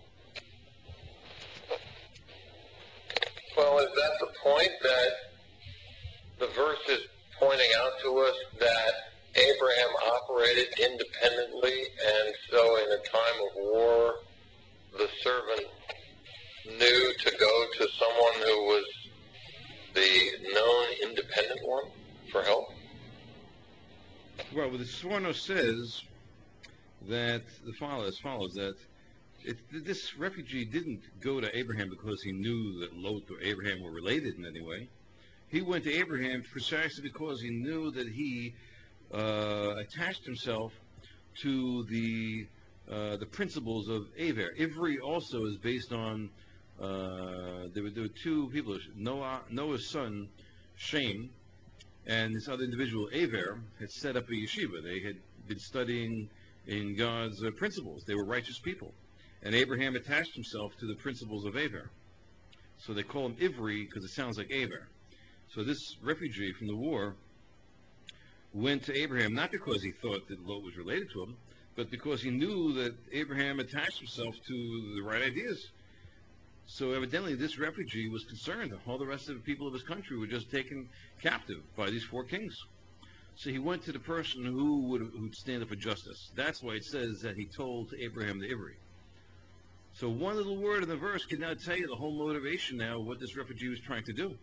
Well, is that the point that the verse is pointing out to us, that Abraham operated independently, and so in a time of war, the servant knew to go to someone who was the known independent one for help? Well, the Sforno says that the follow as follows, that it, this refugee didn't go to Abraham because he knew that Lot or Abraham were related in any way. He went to Abraham precisely because he knew that he uh, attached himself to the uh, the principles of Aver. Ivri also is based on uh, there, were, there were two people, Noah, Noah's son Shem, and this other individual Aver had set up a yeshiva. They had been studying in God's uh, principles. They were righteous people, and Abraham attached himself to the principles of Aver. So they call him Ivri because it sounds like Aver. So this refugee from the war went to Abraham not because he thought that Lot was related to him, but because he knew that Abraham attached himself to the right ideas. So evidently this refugee was concerned that all the rest of the people of his country were just taken captive by these four kings. So he went to the person who would who'd stand up for justice. That's why it says that he told Abraham the Ivri. So one little word in the verse can now tell you the whole motivation now of what this refugee was trying to do.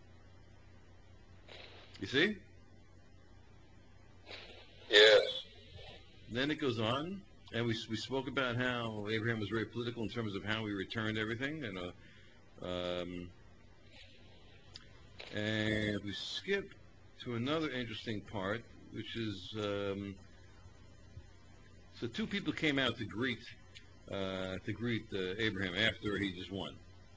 You see? Yes. Then it goes on, and we we spoke about how Abraham was very political in terms of how he returned everything, and uh, um, and we skip to another interesting part, which is um, so two people came out to greet uh, to greet uh, Abraham after he just won.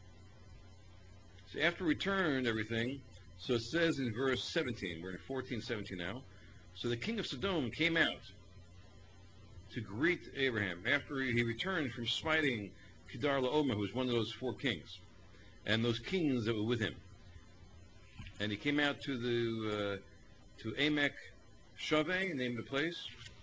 So after he returned everything, so it says in verse seventeen, we're in fourteen seventeen now. So the king of Sodom came out to greet Abraham after he returned from smiting Kedar Laomer, who was one of those four kings, and those kings that were with him. And he came out to the uh, to Amek Shaveh, name of the place.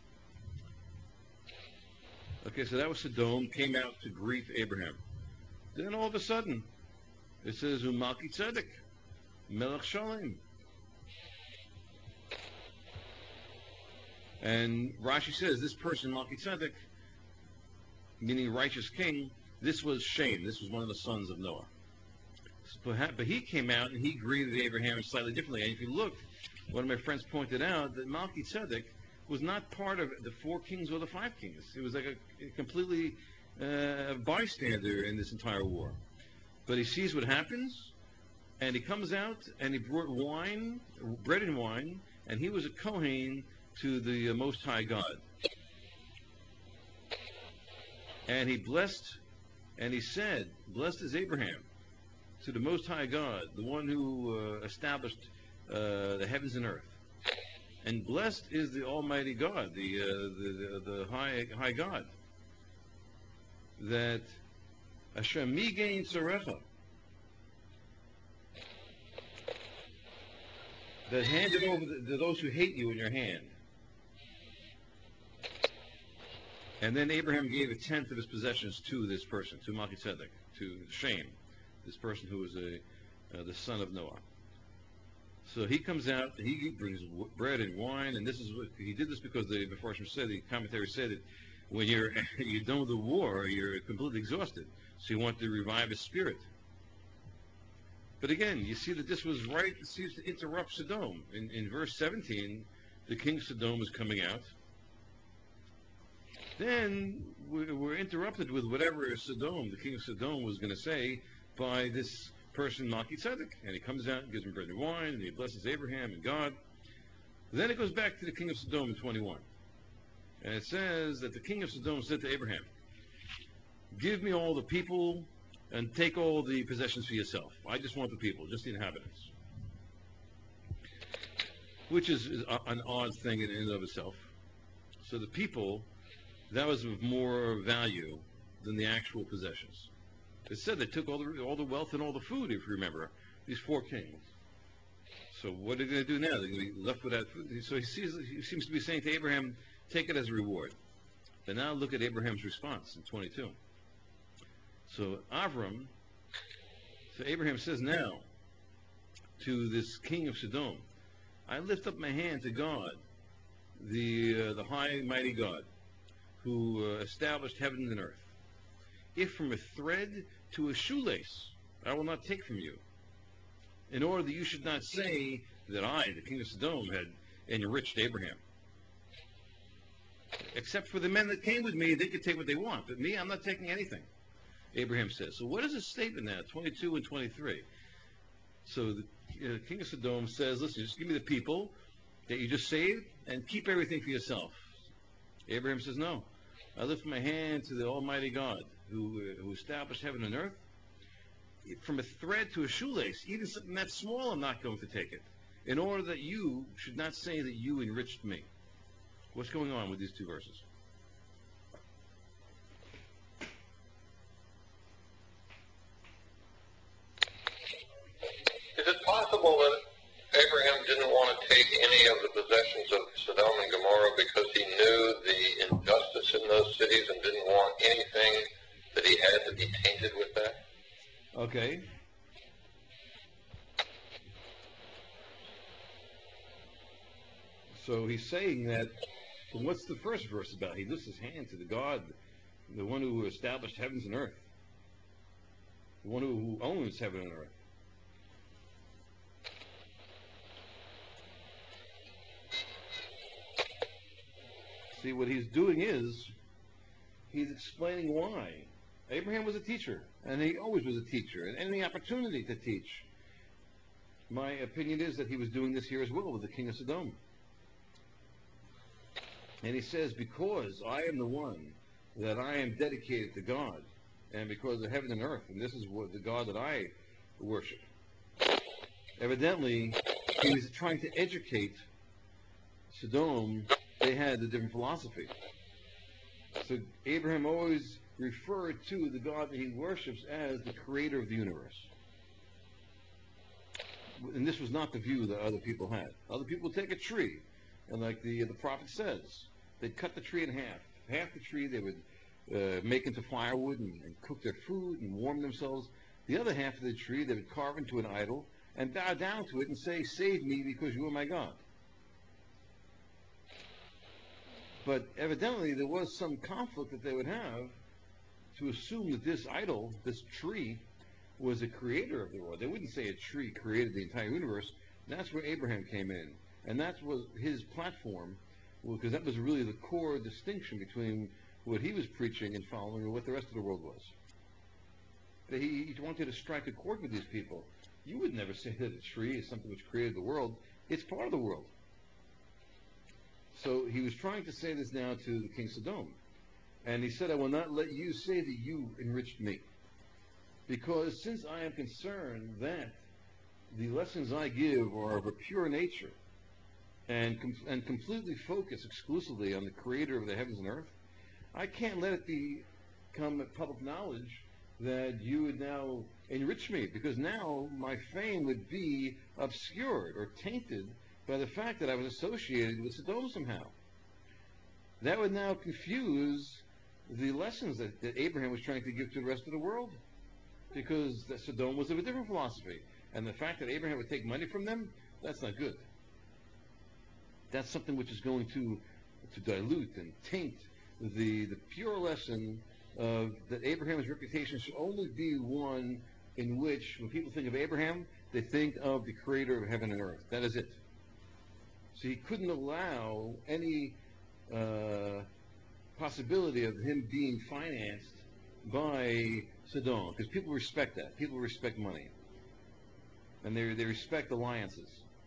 Okay, so that was Sodom, came out to greet Abraham. Then all of a sudden, it says Umalki Tzedek, Melech Shalem. And Rashi says this person, Malki Tzedek, meaning righteous king, this was Shem. This was one of the sons of Noah. But he came out and he greeted Abraham slightly differently. And if you look, one of my friends pointed out that Malki Tzedek was not part of the four kings or the five kings. It was like a, a completely uh, bystander in this entire war. But he sees what happens, and he comes out and he brought wine, bread and wine, and he was a Kohen to the uh, Most High God. And he blessed, and he said, blessed is Abraham to the Most High God, the one who uh, established uh, the heavens and earth. And blessed is the Almighty God, the, uh, the, the, the high, high God, that Hashem migein tzarecha, that handed over the, to those who hate you in your hand. And then Abraham gave a tenth of his possessions to this person, to Malki Tzedek, to Shem, this person who was a, uh, the son of Noah. So he comes out, he brings bread and wine, and this is what he did this because the before said, the commentary said that when you're you're done with the war, you're completely exhausted. So you want to revive his spirit. But again, you see that this was right, it seems to interrupt Sodom. In, in verse seventeen, the king of Sodom is coming out. Then we're interrupted with whatever Sodom, the king of Sodom, was going to say by this person, Malki Tzedek. And he comes out and gives him bread and wine, and he blesses Abraham and God. Then it goes back to the king of Sodom in twenty-one. And it says that the king of Sodom said to Abraham, give me all the people and take all the possessions for yourself. I just want the people, just the inhabitants. Which is, is an odd thing in and of itself. So the people, that was of more value than the actual possessions. It said they took all the all the wealth and all the food, if you remember, these four kings. So what are they going to do now? They're going to be left without food. So he, sees, he seems to be saying to Abraham, take it as a reward. But now look at Abraham's response in twenty-two. So Avram, so Abraham says now to this king of Sodom, I lift up my hand to God, the uh, the high mighty God, who uh, established heaven and earth. If from a thread to a shoelace I will not take from you, in order that you should not say that I, the king of Sodom, had enriched Abraham. Except for the men that came with me, they could take what they want. But me, I'm not taking anything, Abraham says. So what is this statement now, twenty-two and twenty-three? So the uh, king of Sodom says, listen, just give me the people that you just saved and keep everything for yourself. Abraham says, no. I lift my hand to the Almighty God who, uh, who established heaven and earth. From a thread to a shoelace, even something that small, I'm not going to take it, in order that you should not say that you enriched me. What's going on with these two verses? Is it possible that Abraham didn't want to take any of the possessions of Sodom and Gomorrah because he knew the injustice in those cities and didn't want anything that he had to be tainted with that? Okay. So he's saying that, well, what's the first verse about? He lifts his hand to the God, the one who established heavens and earth, the one who, who owns heaven and earth. See, what he's doing is, he's explaining why. Abraham was a teacher, and he always was a teacher, and any opportunity to teach. My opinion is that he was doing this here as well with the king of Sodom. And he says, because I am the one that I am dedicated to God, and because of heaven and earth, and this is what the God that I worship. Evidently, he was trying to educate Sodom. They had a different philosophy. So Abraham always referred to the God that he worships as the creator of the universe. And this was not the view that other people had. Other people would take a tree, and like the the prophet says, they'd cut the tree in half. Half the tree they would uh, make into firewood and, and cook their food and warm themselves. The other half of the tree they would carve into an idol and bow down to it and say, "Save me because you are my God." But evidently there was some conflict that they would have to assume that this idol, this tree, was a creator of the world. They wouldn't say a tree created the entire universe. That's where Abraham came in. And that was his platform, because that was really the core distinction between what he was preaching and following and what the rest of the world was. That he, he wanted to strike a chord with these people. You would never say that a tree is something which created the world. It's part of the world. So he was trying to say this now to the king Sodom. And he said, I will not let you say that you enriched me. Because since I am concerned that the lessons I give are of a pure nature and, com- and completely focus exclusively on the creator of the heavens and earth, I can't let it become public knowledge that you would now enrich me, because now my fame would be obscured or tainted by the fact that I was associated with Sodom somehow. That would now confuse the lessons that, that Abraham was trying to give to the rest of the world, because that Sodom was of a different philosophy. And the fact that Abraham would take money from them, that's not good. That's something which is going to, to dilute and taint the, the pure lesson of that Abraham's reputation should only be one in which, when people think of Abraham, they think of the creator of heaven and earth. That is it. So he couldn't allow any uh, possibility of him being financed by Sodom, because people respect that. People respect money. And they they respect alliances.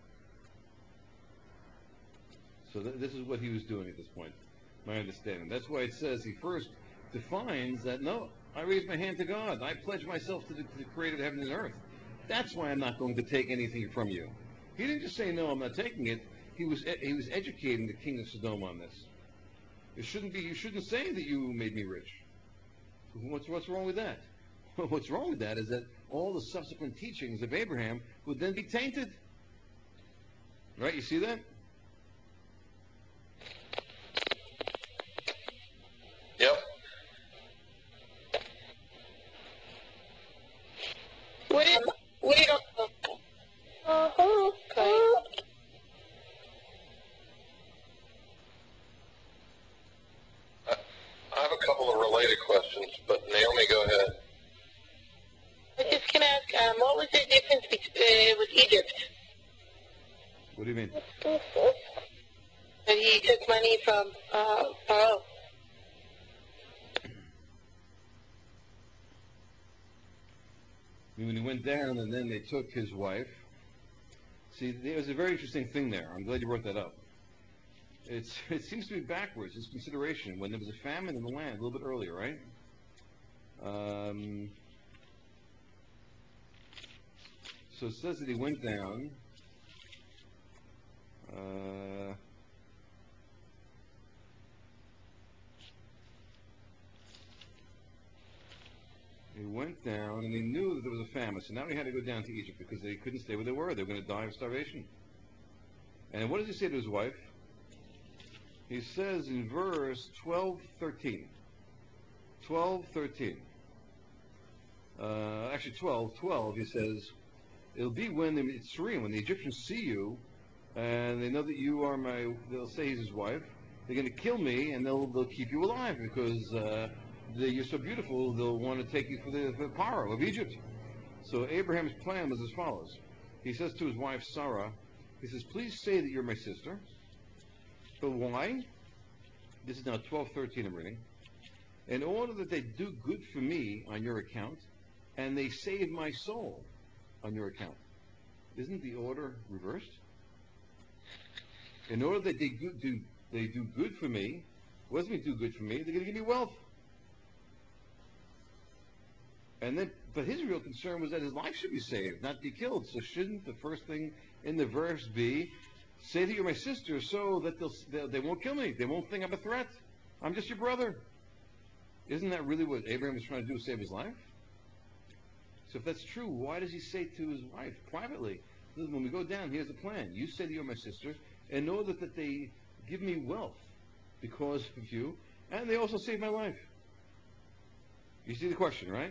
So th- this is what he was doing at this point, my understanding. That's why it says he first defines that, no, I raise my hand to God. I pledge myself to the, to the creator of heaven and earth. That's why I'm not going to take anything from you. He didn't just say, no, I'm not taking it. He was he was educating the king of Sodom on this. It shouldn't be. You shouldn't say that you made me rich. What's what's wrong with that? What's wrong with that is that all the subsequent teachings of Abraham would then be tainted. Right? You see that? Yep. What is, what is, uh-huh, okay. I, I have a couple of related questions, but Naomi, go ahead. I was just going to ask, um, what was the difference between, uh, with Egypt? What do you mean? That he took money from uh, Pharaoh. When he went down and then they took his wife. See, there was a very interesting thing there. I'm glad you brought that up. It's, it seems to be backwards, this consideration, when there was a famine in the land a little bit earlier, right? Um, so it says that he went down. Uh, he went down and he knew that there was a famine. So now he had to go down to Egypt because they couldn't stay where they were. They were going to die of starvation. And what does he say to his wife? He says in verse twelve thirteen. twelve thirteen. Uh, actually, twelve twelve, he says, it'll be when the, it's serene, when the Egyptians see you, and they know that you are my, they'll say he's his wife, they're going to kill me, and they'll they'll keep you alive, because uh, the, you're so beautiful, they'll want to take you for the, for the power of Egypt. So Abraham's plan was as follows. He says to his wife, Sarah, he says, please say that you're my sister. But why? This is now twelve thirteen I'm reading. In order that they do good for me on your account, and they save my soul on your account. isn't the order reversed? In order that they do, do they do good for me, what does it mean do good for me? They're going to give me wealth. And then, but his real concern was that his life should be saved, not be killed. So shouldn't the first thing in the verse be, say that you're my sister so that they'll, they'll, they won't kill me. They won't think I'm a threat. I'm just your brother. Isn't that really what Abraham was trying to do, save his life? So if that's true, why does he say to his wife privately, listen, when we go down, here's the plan. You say that you're my sister, and know that, that they give me wealth because of you, and they also save my life. You see the question, right?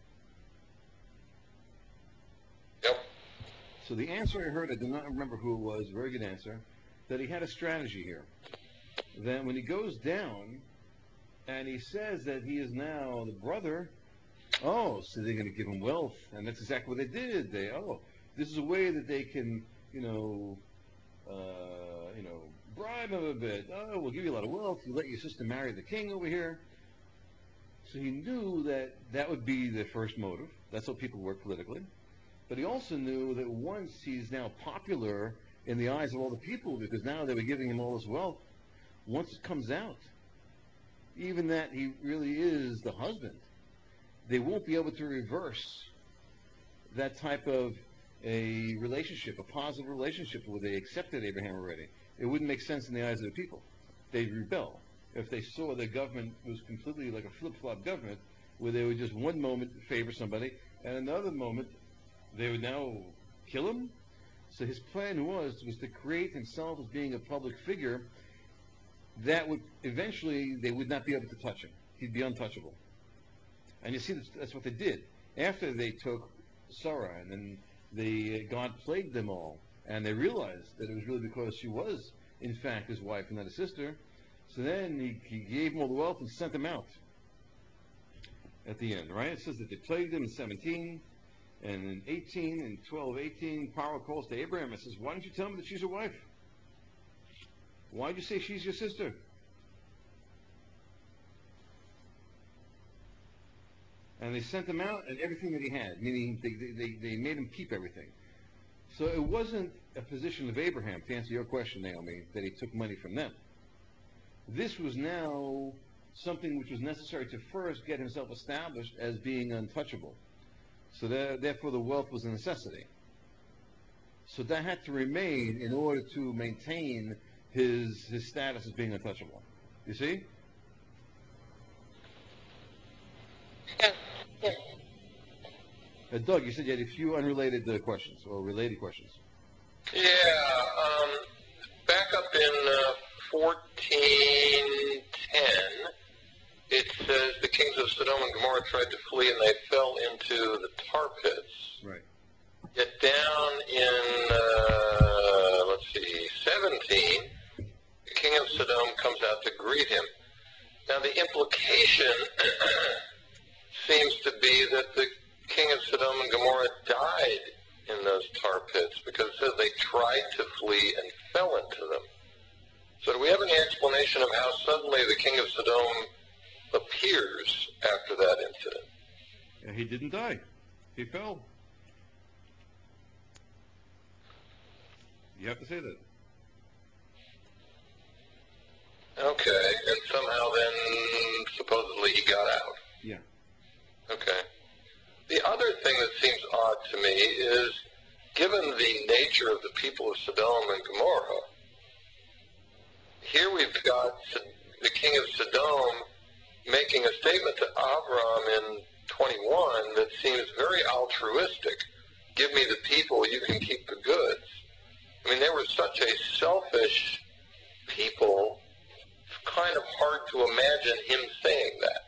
Yep. So the answer I heard, I do not remember who it was, very good answer, that he had a strategy here. That when he goes down, and he says that he is now the brother, oh, so they're going to give him wealth, and that's exactly what they did. They, oh, this is a way that they can, you know, uh, you know, bribe him a bit. Oh, we'll give you a lot of wealth. You let your sister marry the king over here. So he knew that that would be the first motive. That's how people work politically. But he also knew that once he's now popular in the eyes of all the people, because now they were giving him all this wealth, once it comes out, even that he really is the husband, they won't be able to reverse that type of a relationship, a positive relationship where they accepted Abraham already. It wouldn't make sense in the eyes of the people. They'd rebel if they saw the government was completely like a flip-flop government where they would just one moment favor somebody and another moment they would now kill him. So his plan was was to create himself as being a public figure that would eventually they would not be able to touch him. He'd be untouchable. And you see, that's, that's what they did. After they took Sarah, and then they, God plagued them all, and they realized that it was really because she was, in fact, his wife and not his sister. So then he, he gave them all the wealth and sent them out at the end, right? It says that they plagued him in seventeen, and in eighteen, and twelve, eighteen, Paro calls to Abraham and says, why don't you tell me that she's your wife? Why did you say she's your sister? And they sent him out and everything that he had, meaning they, they, they made him keep everything. So it wasn't a position of Abraham, to answer your question, Naomi, that he took money from them. This was now something which was necessary to first get himself established as being untouchable. So that, therefore the wealth was a necessity. So that had to remain in order to maintain his, his status as being untouchable. You see? Yeah. Yeah. Uh, Doug, you said you had a few unrelated uh, questions, or related questions. Yeah, um, back up in uh, fourteen ten, it says the kings of Sodom and Gomorrah tried to flee and they fell into the tar pits. Right. Yet down in, uh, let's see, seventeen, the king of Sodom comes out to greet him. Now the implication seems to be that the king of Sodom and Gomorrah died in those tar pits because it says they tried to flee and fell into them. So do we have any explanation of how suddenly the king of Sodom appears after that incident? Yeah, he didn't die. He fell. You have to say that. Okay, and somehow then supposedly he got out. Yeah. Okay. The other thing that seems odd to me is, given the nature of the people of Sodom and Gomorrah, here we've got the king of Sodom making a statement to Avram in twenty-one that seems very altruistic. Give me the people, you can keep the goods. I mean, they were such a selfish people, it's kind of hard to imagine him saying that.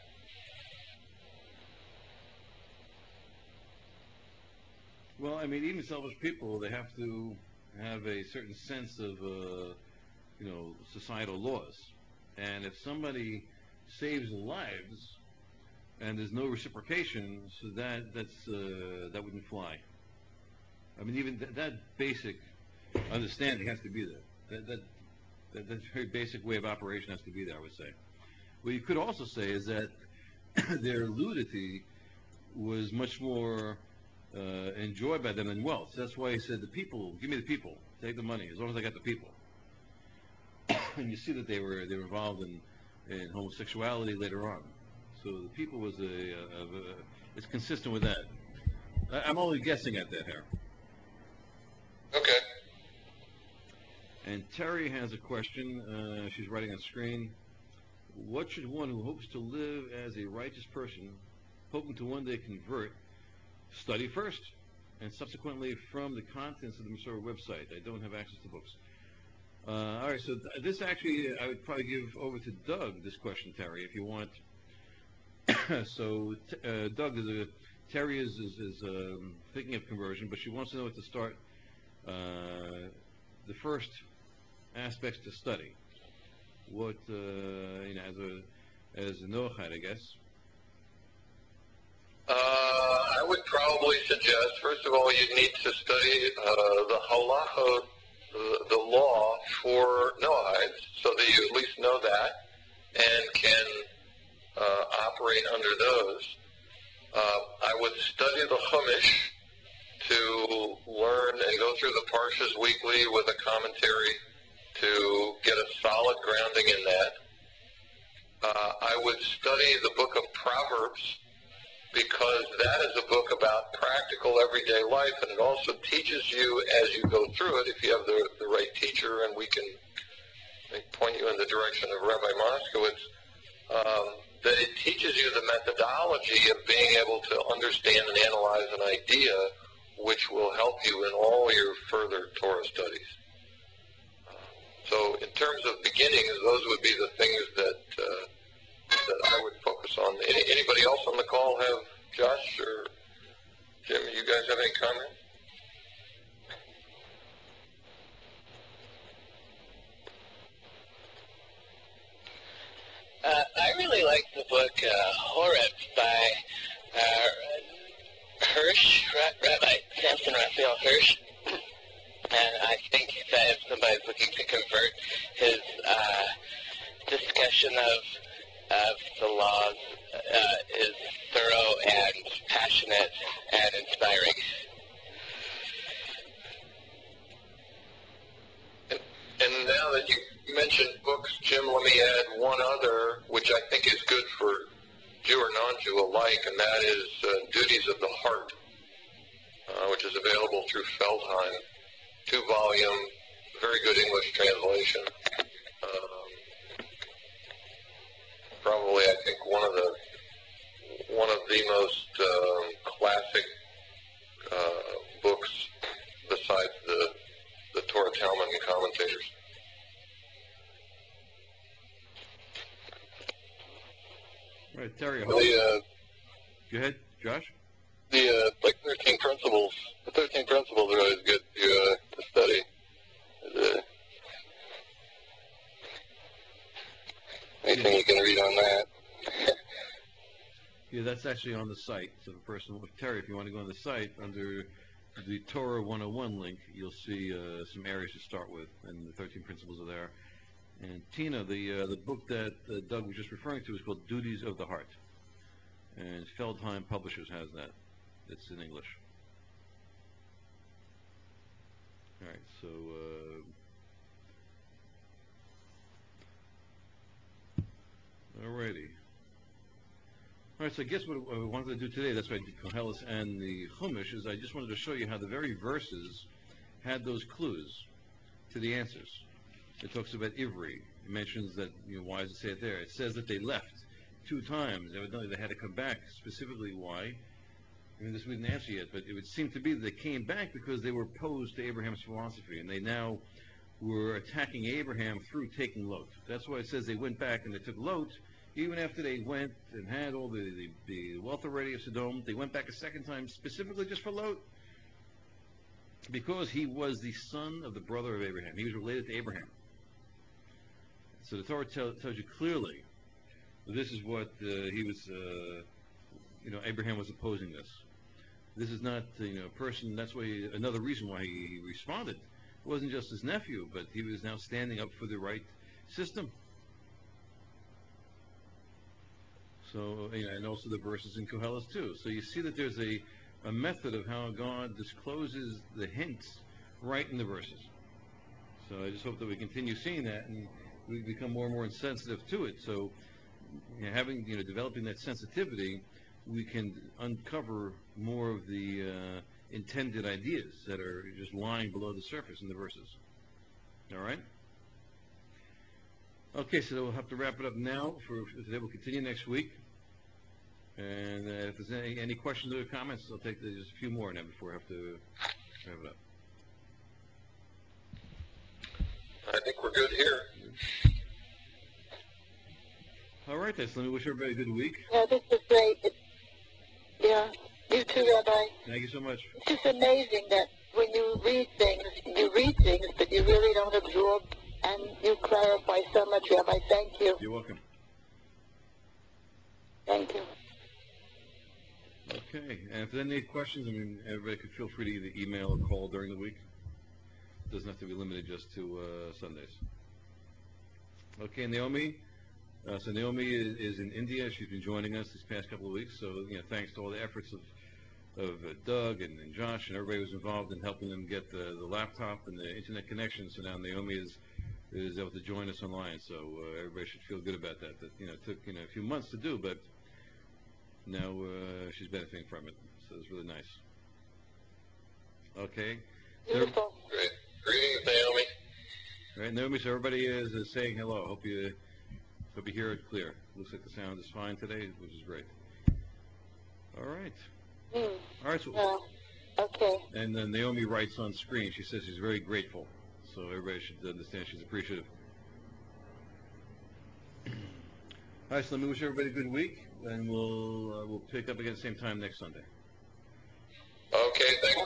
Well, I mean, even selfish people, they have to have a certain sense of, uh, you know, societal laws. And if somebody saves lives and there's no reciprocation, so that that's uh, that wouldn't fly. I mean, even th- that basic understanding has to be there. That, that that that very basic way of operation has to be there, I would say. What you could also say is that their ludity was much more uh, enjoyed by them in wealth. That's why he said, the people, give me the people, take the money, as long as I got the people. And you see that they were they were involved in, in homosexuality later on. So the people was a, a, a, a it's consistent with that. I, I'm only guessing at that here. Okay. And Terry has a question. Uh, she's writing on screen. What should one who hopes to live as a righteous person, hoping to one day convert, study first, and subsequently from the contents of the Masorah website? I don't have access to books. Uh, all right, so th- this actually, I would probably give over to Doug, this question, Terry, if you want. so t- uh, Doug, is a, Terry is, is, is um, thinking of conversion, but she wants to know what to start, uh, the first aspects to study. What, uh, you know, as a, as a Noachide, I guess. Uh, I would probably suggest, first of all, you need to study uh, the halacha, the, the law for Noahides, so that you at least know that and can uh, operate under those. Uh, I would study the Chumash to learn and go through the Parshas weekly with a commentary to get a solid grounding in that. Uh, I would study the book of Proverbs, because that is a book about practical everyday life, and it also teaches you as you go through it, if you have the, the right teacher, and we can point you in the direction of Rabbi Moskowitz, um, that it teaches you the methodology of being able to understand and analyze an idea, which will help you in all your further Torah studies. So in terms of beginnings, those would be the things that uh, that I would focus on. Any, anybody else on the call have, Josh or Jim, you guys have any comment? Uh, I really like the book uh, Horeb by uh, Hirsch, Rabbi Samson Raphael Hirsch. And I think that if somebody's looking to convert, his uh, discussion of of the laws uh, is thorough and passionate and inspiring. And, and now that you mentioned books, Jim, let me add one other, which I think is good for Jew or non-Jew alike, and that is uh, Duties of the Heart, uh, which is available through Feldheim. Two-volume, very good English translation. Um, probably, I think, one of the one of the most um, classic uh, books besides the the Torah Talmud and commentators. All right, Terry. The, uh, Go ahead, Josh. the uh, like thirteen principles. The thirteen principles are always good to uh, to study. Uh, anything you can read on that. Yeah, that's actually on the site. So the person, Terry, if you want to go on the site under the Torah one oh one link, you'll see uh, some areas to start with, and the thirteen principles are there. And Tina, the uh, the book that uh, Doug was just referring to is called Duties of the Heart, and Feldheim Publishers has that. It's in English. All right, so uh, alrighty. All right, so I guess what I wanted to do today, that's why I did Koheles and the Chumash, is I just wanted to show you how the very verses had those clues to the answers. It talks about Ivri. It mentions that, you know, why does it say it there? It says that they left two times. Evidently, they had to come back. Specifically, why? I mean, this we didn't answer yet, but it would seem to be that they came back because they were opposed to Abraham's philosophy, and they now were attacking Abraham through taking Lot. That's why it says they went back and they took Lot. Even after they went and had all the, the, the wealth already of Sodom, they went back a second time specifically just for Lot, because he was the son of the brother of Abraham. He was related to Abraham. So the Torah tell, tells you clearly this is what uh, he was, uh, you know, Abraham was opposing this. This is not, you know, a person, that's why he, another reason why he, he responded. It wasn't just his nephew, but he was now standing up for the right system. So, you know, and also the verses in Koheles too. So you see that there's a a method of how God discloses the hints right in the verses. So I just hope that we continue seeing that and we become more and more sensitive to it. So you know, having, you know, developing that sensitivity, we can uncover more of the uh, intended ideas that are just lying below the surface in the verses. All right? Okay, so we'll have to wrap it up now. For today, we'll continue next week. And uh, if there's any, any questions or comments, I'll take the, just a few more now before I have to wrap it up. I think we're good here. All right, then. So let me wish everybody a good week. Yeah, this is great. It, yeah, you too, Rabbi. Thank you so much. It's just amazing that when you read things, you read things, but you really don't absorb, and you clarify so much, Rabbi. Thank you. You're welcome. Thank you. Okay, and if there's any questions, I mean, everybody could feel free to either email or call during the week. It doesn't have to be limited just to uh, Sundays. Okay, Naomi. Uh, so Naomi is, is in India. She's been joining us these past couple of weeks. So, you know, thanks to all the efforts of, of uh, Doug and, and Josh and everybody who was involved in helping them get the, the laptop and the internet connection. So now Naomi is is able to join us online. So uh, everybody should feel good about that. That, you know, it took, you know, a few months to do, but now uh, she's benefiting from it. So it's really nice. Okay. So, Beautiful. Great. Greetings, Naomi. all right, Naomi, so everybody is, is saying hello. Hope you hope you hear it clear. Looks like the sound is fine today, which is great. All right. Mm. All right. So, Yeah. Okay. and then Naomi writes on screen. She says she's very grateful. So everybody should understand she's appreciative. All right. So let me wish everybody a good week, and we'll uh, we'll pick up again at the same time next Sunday. Okay, thanks.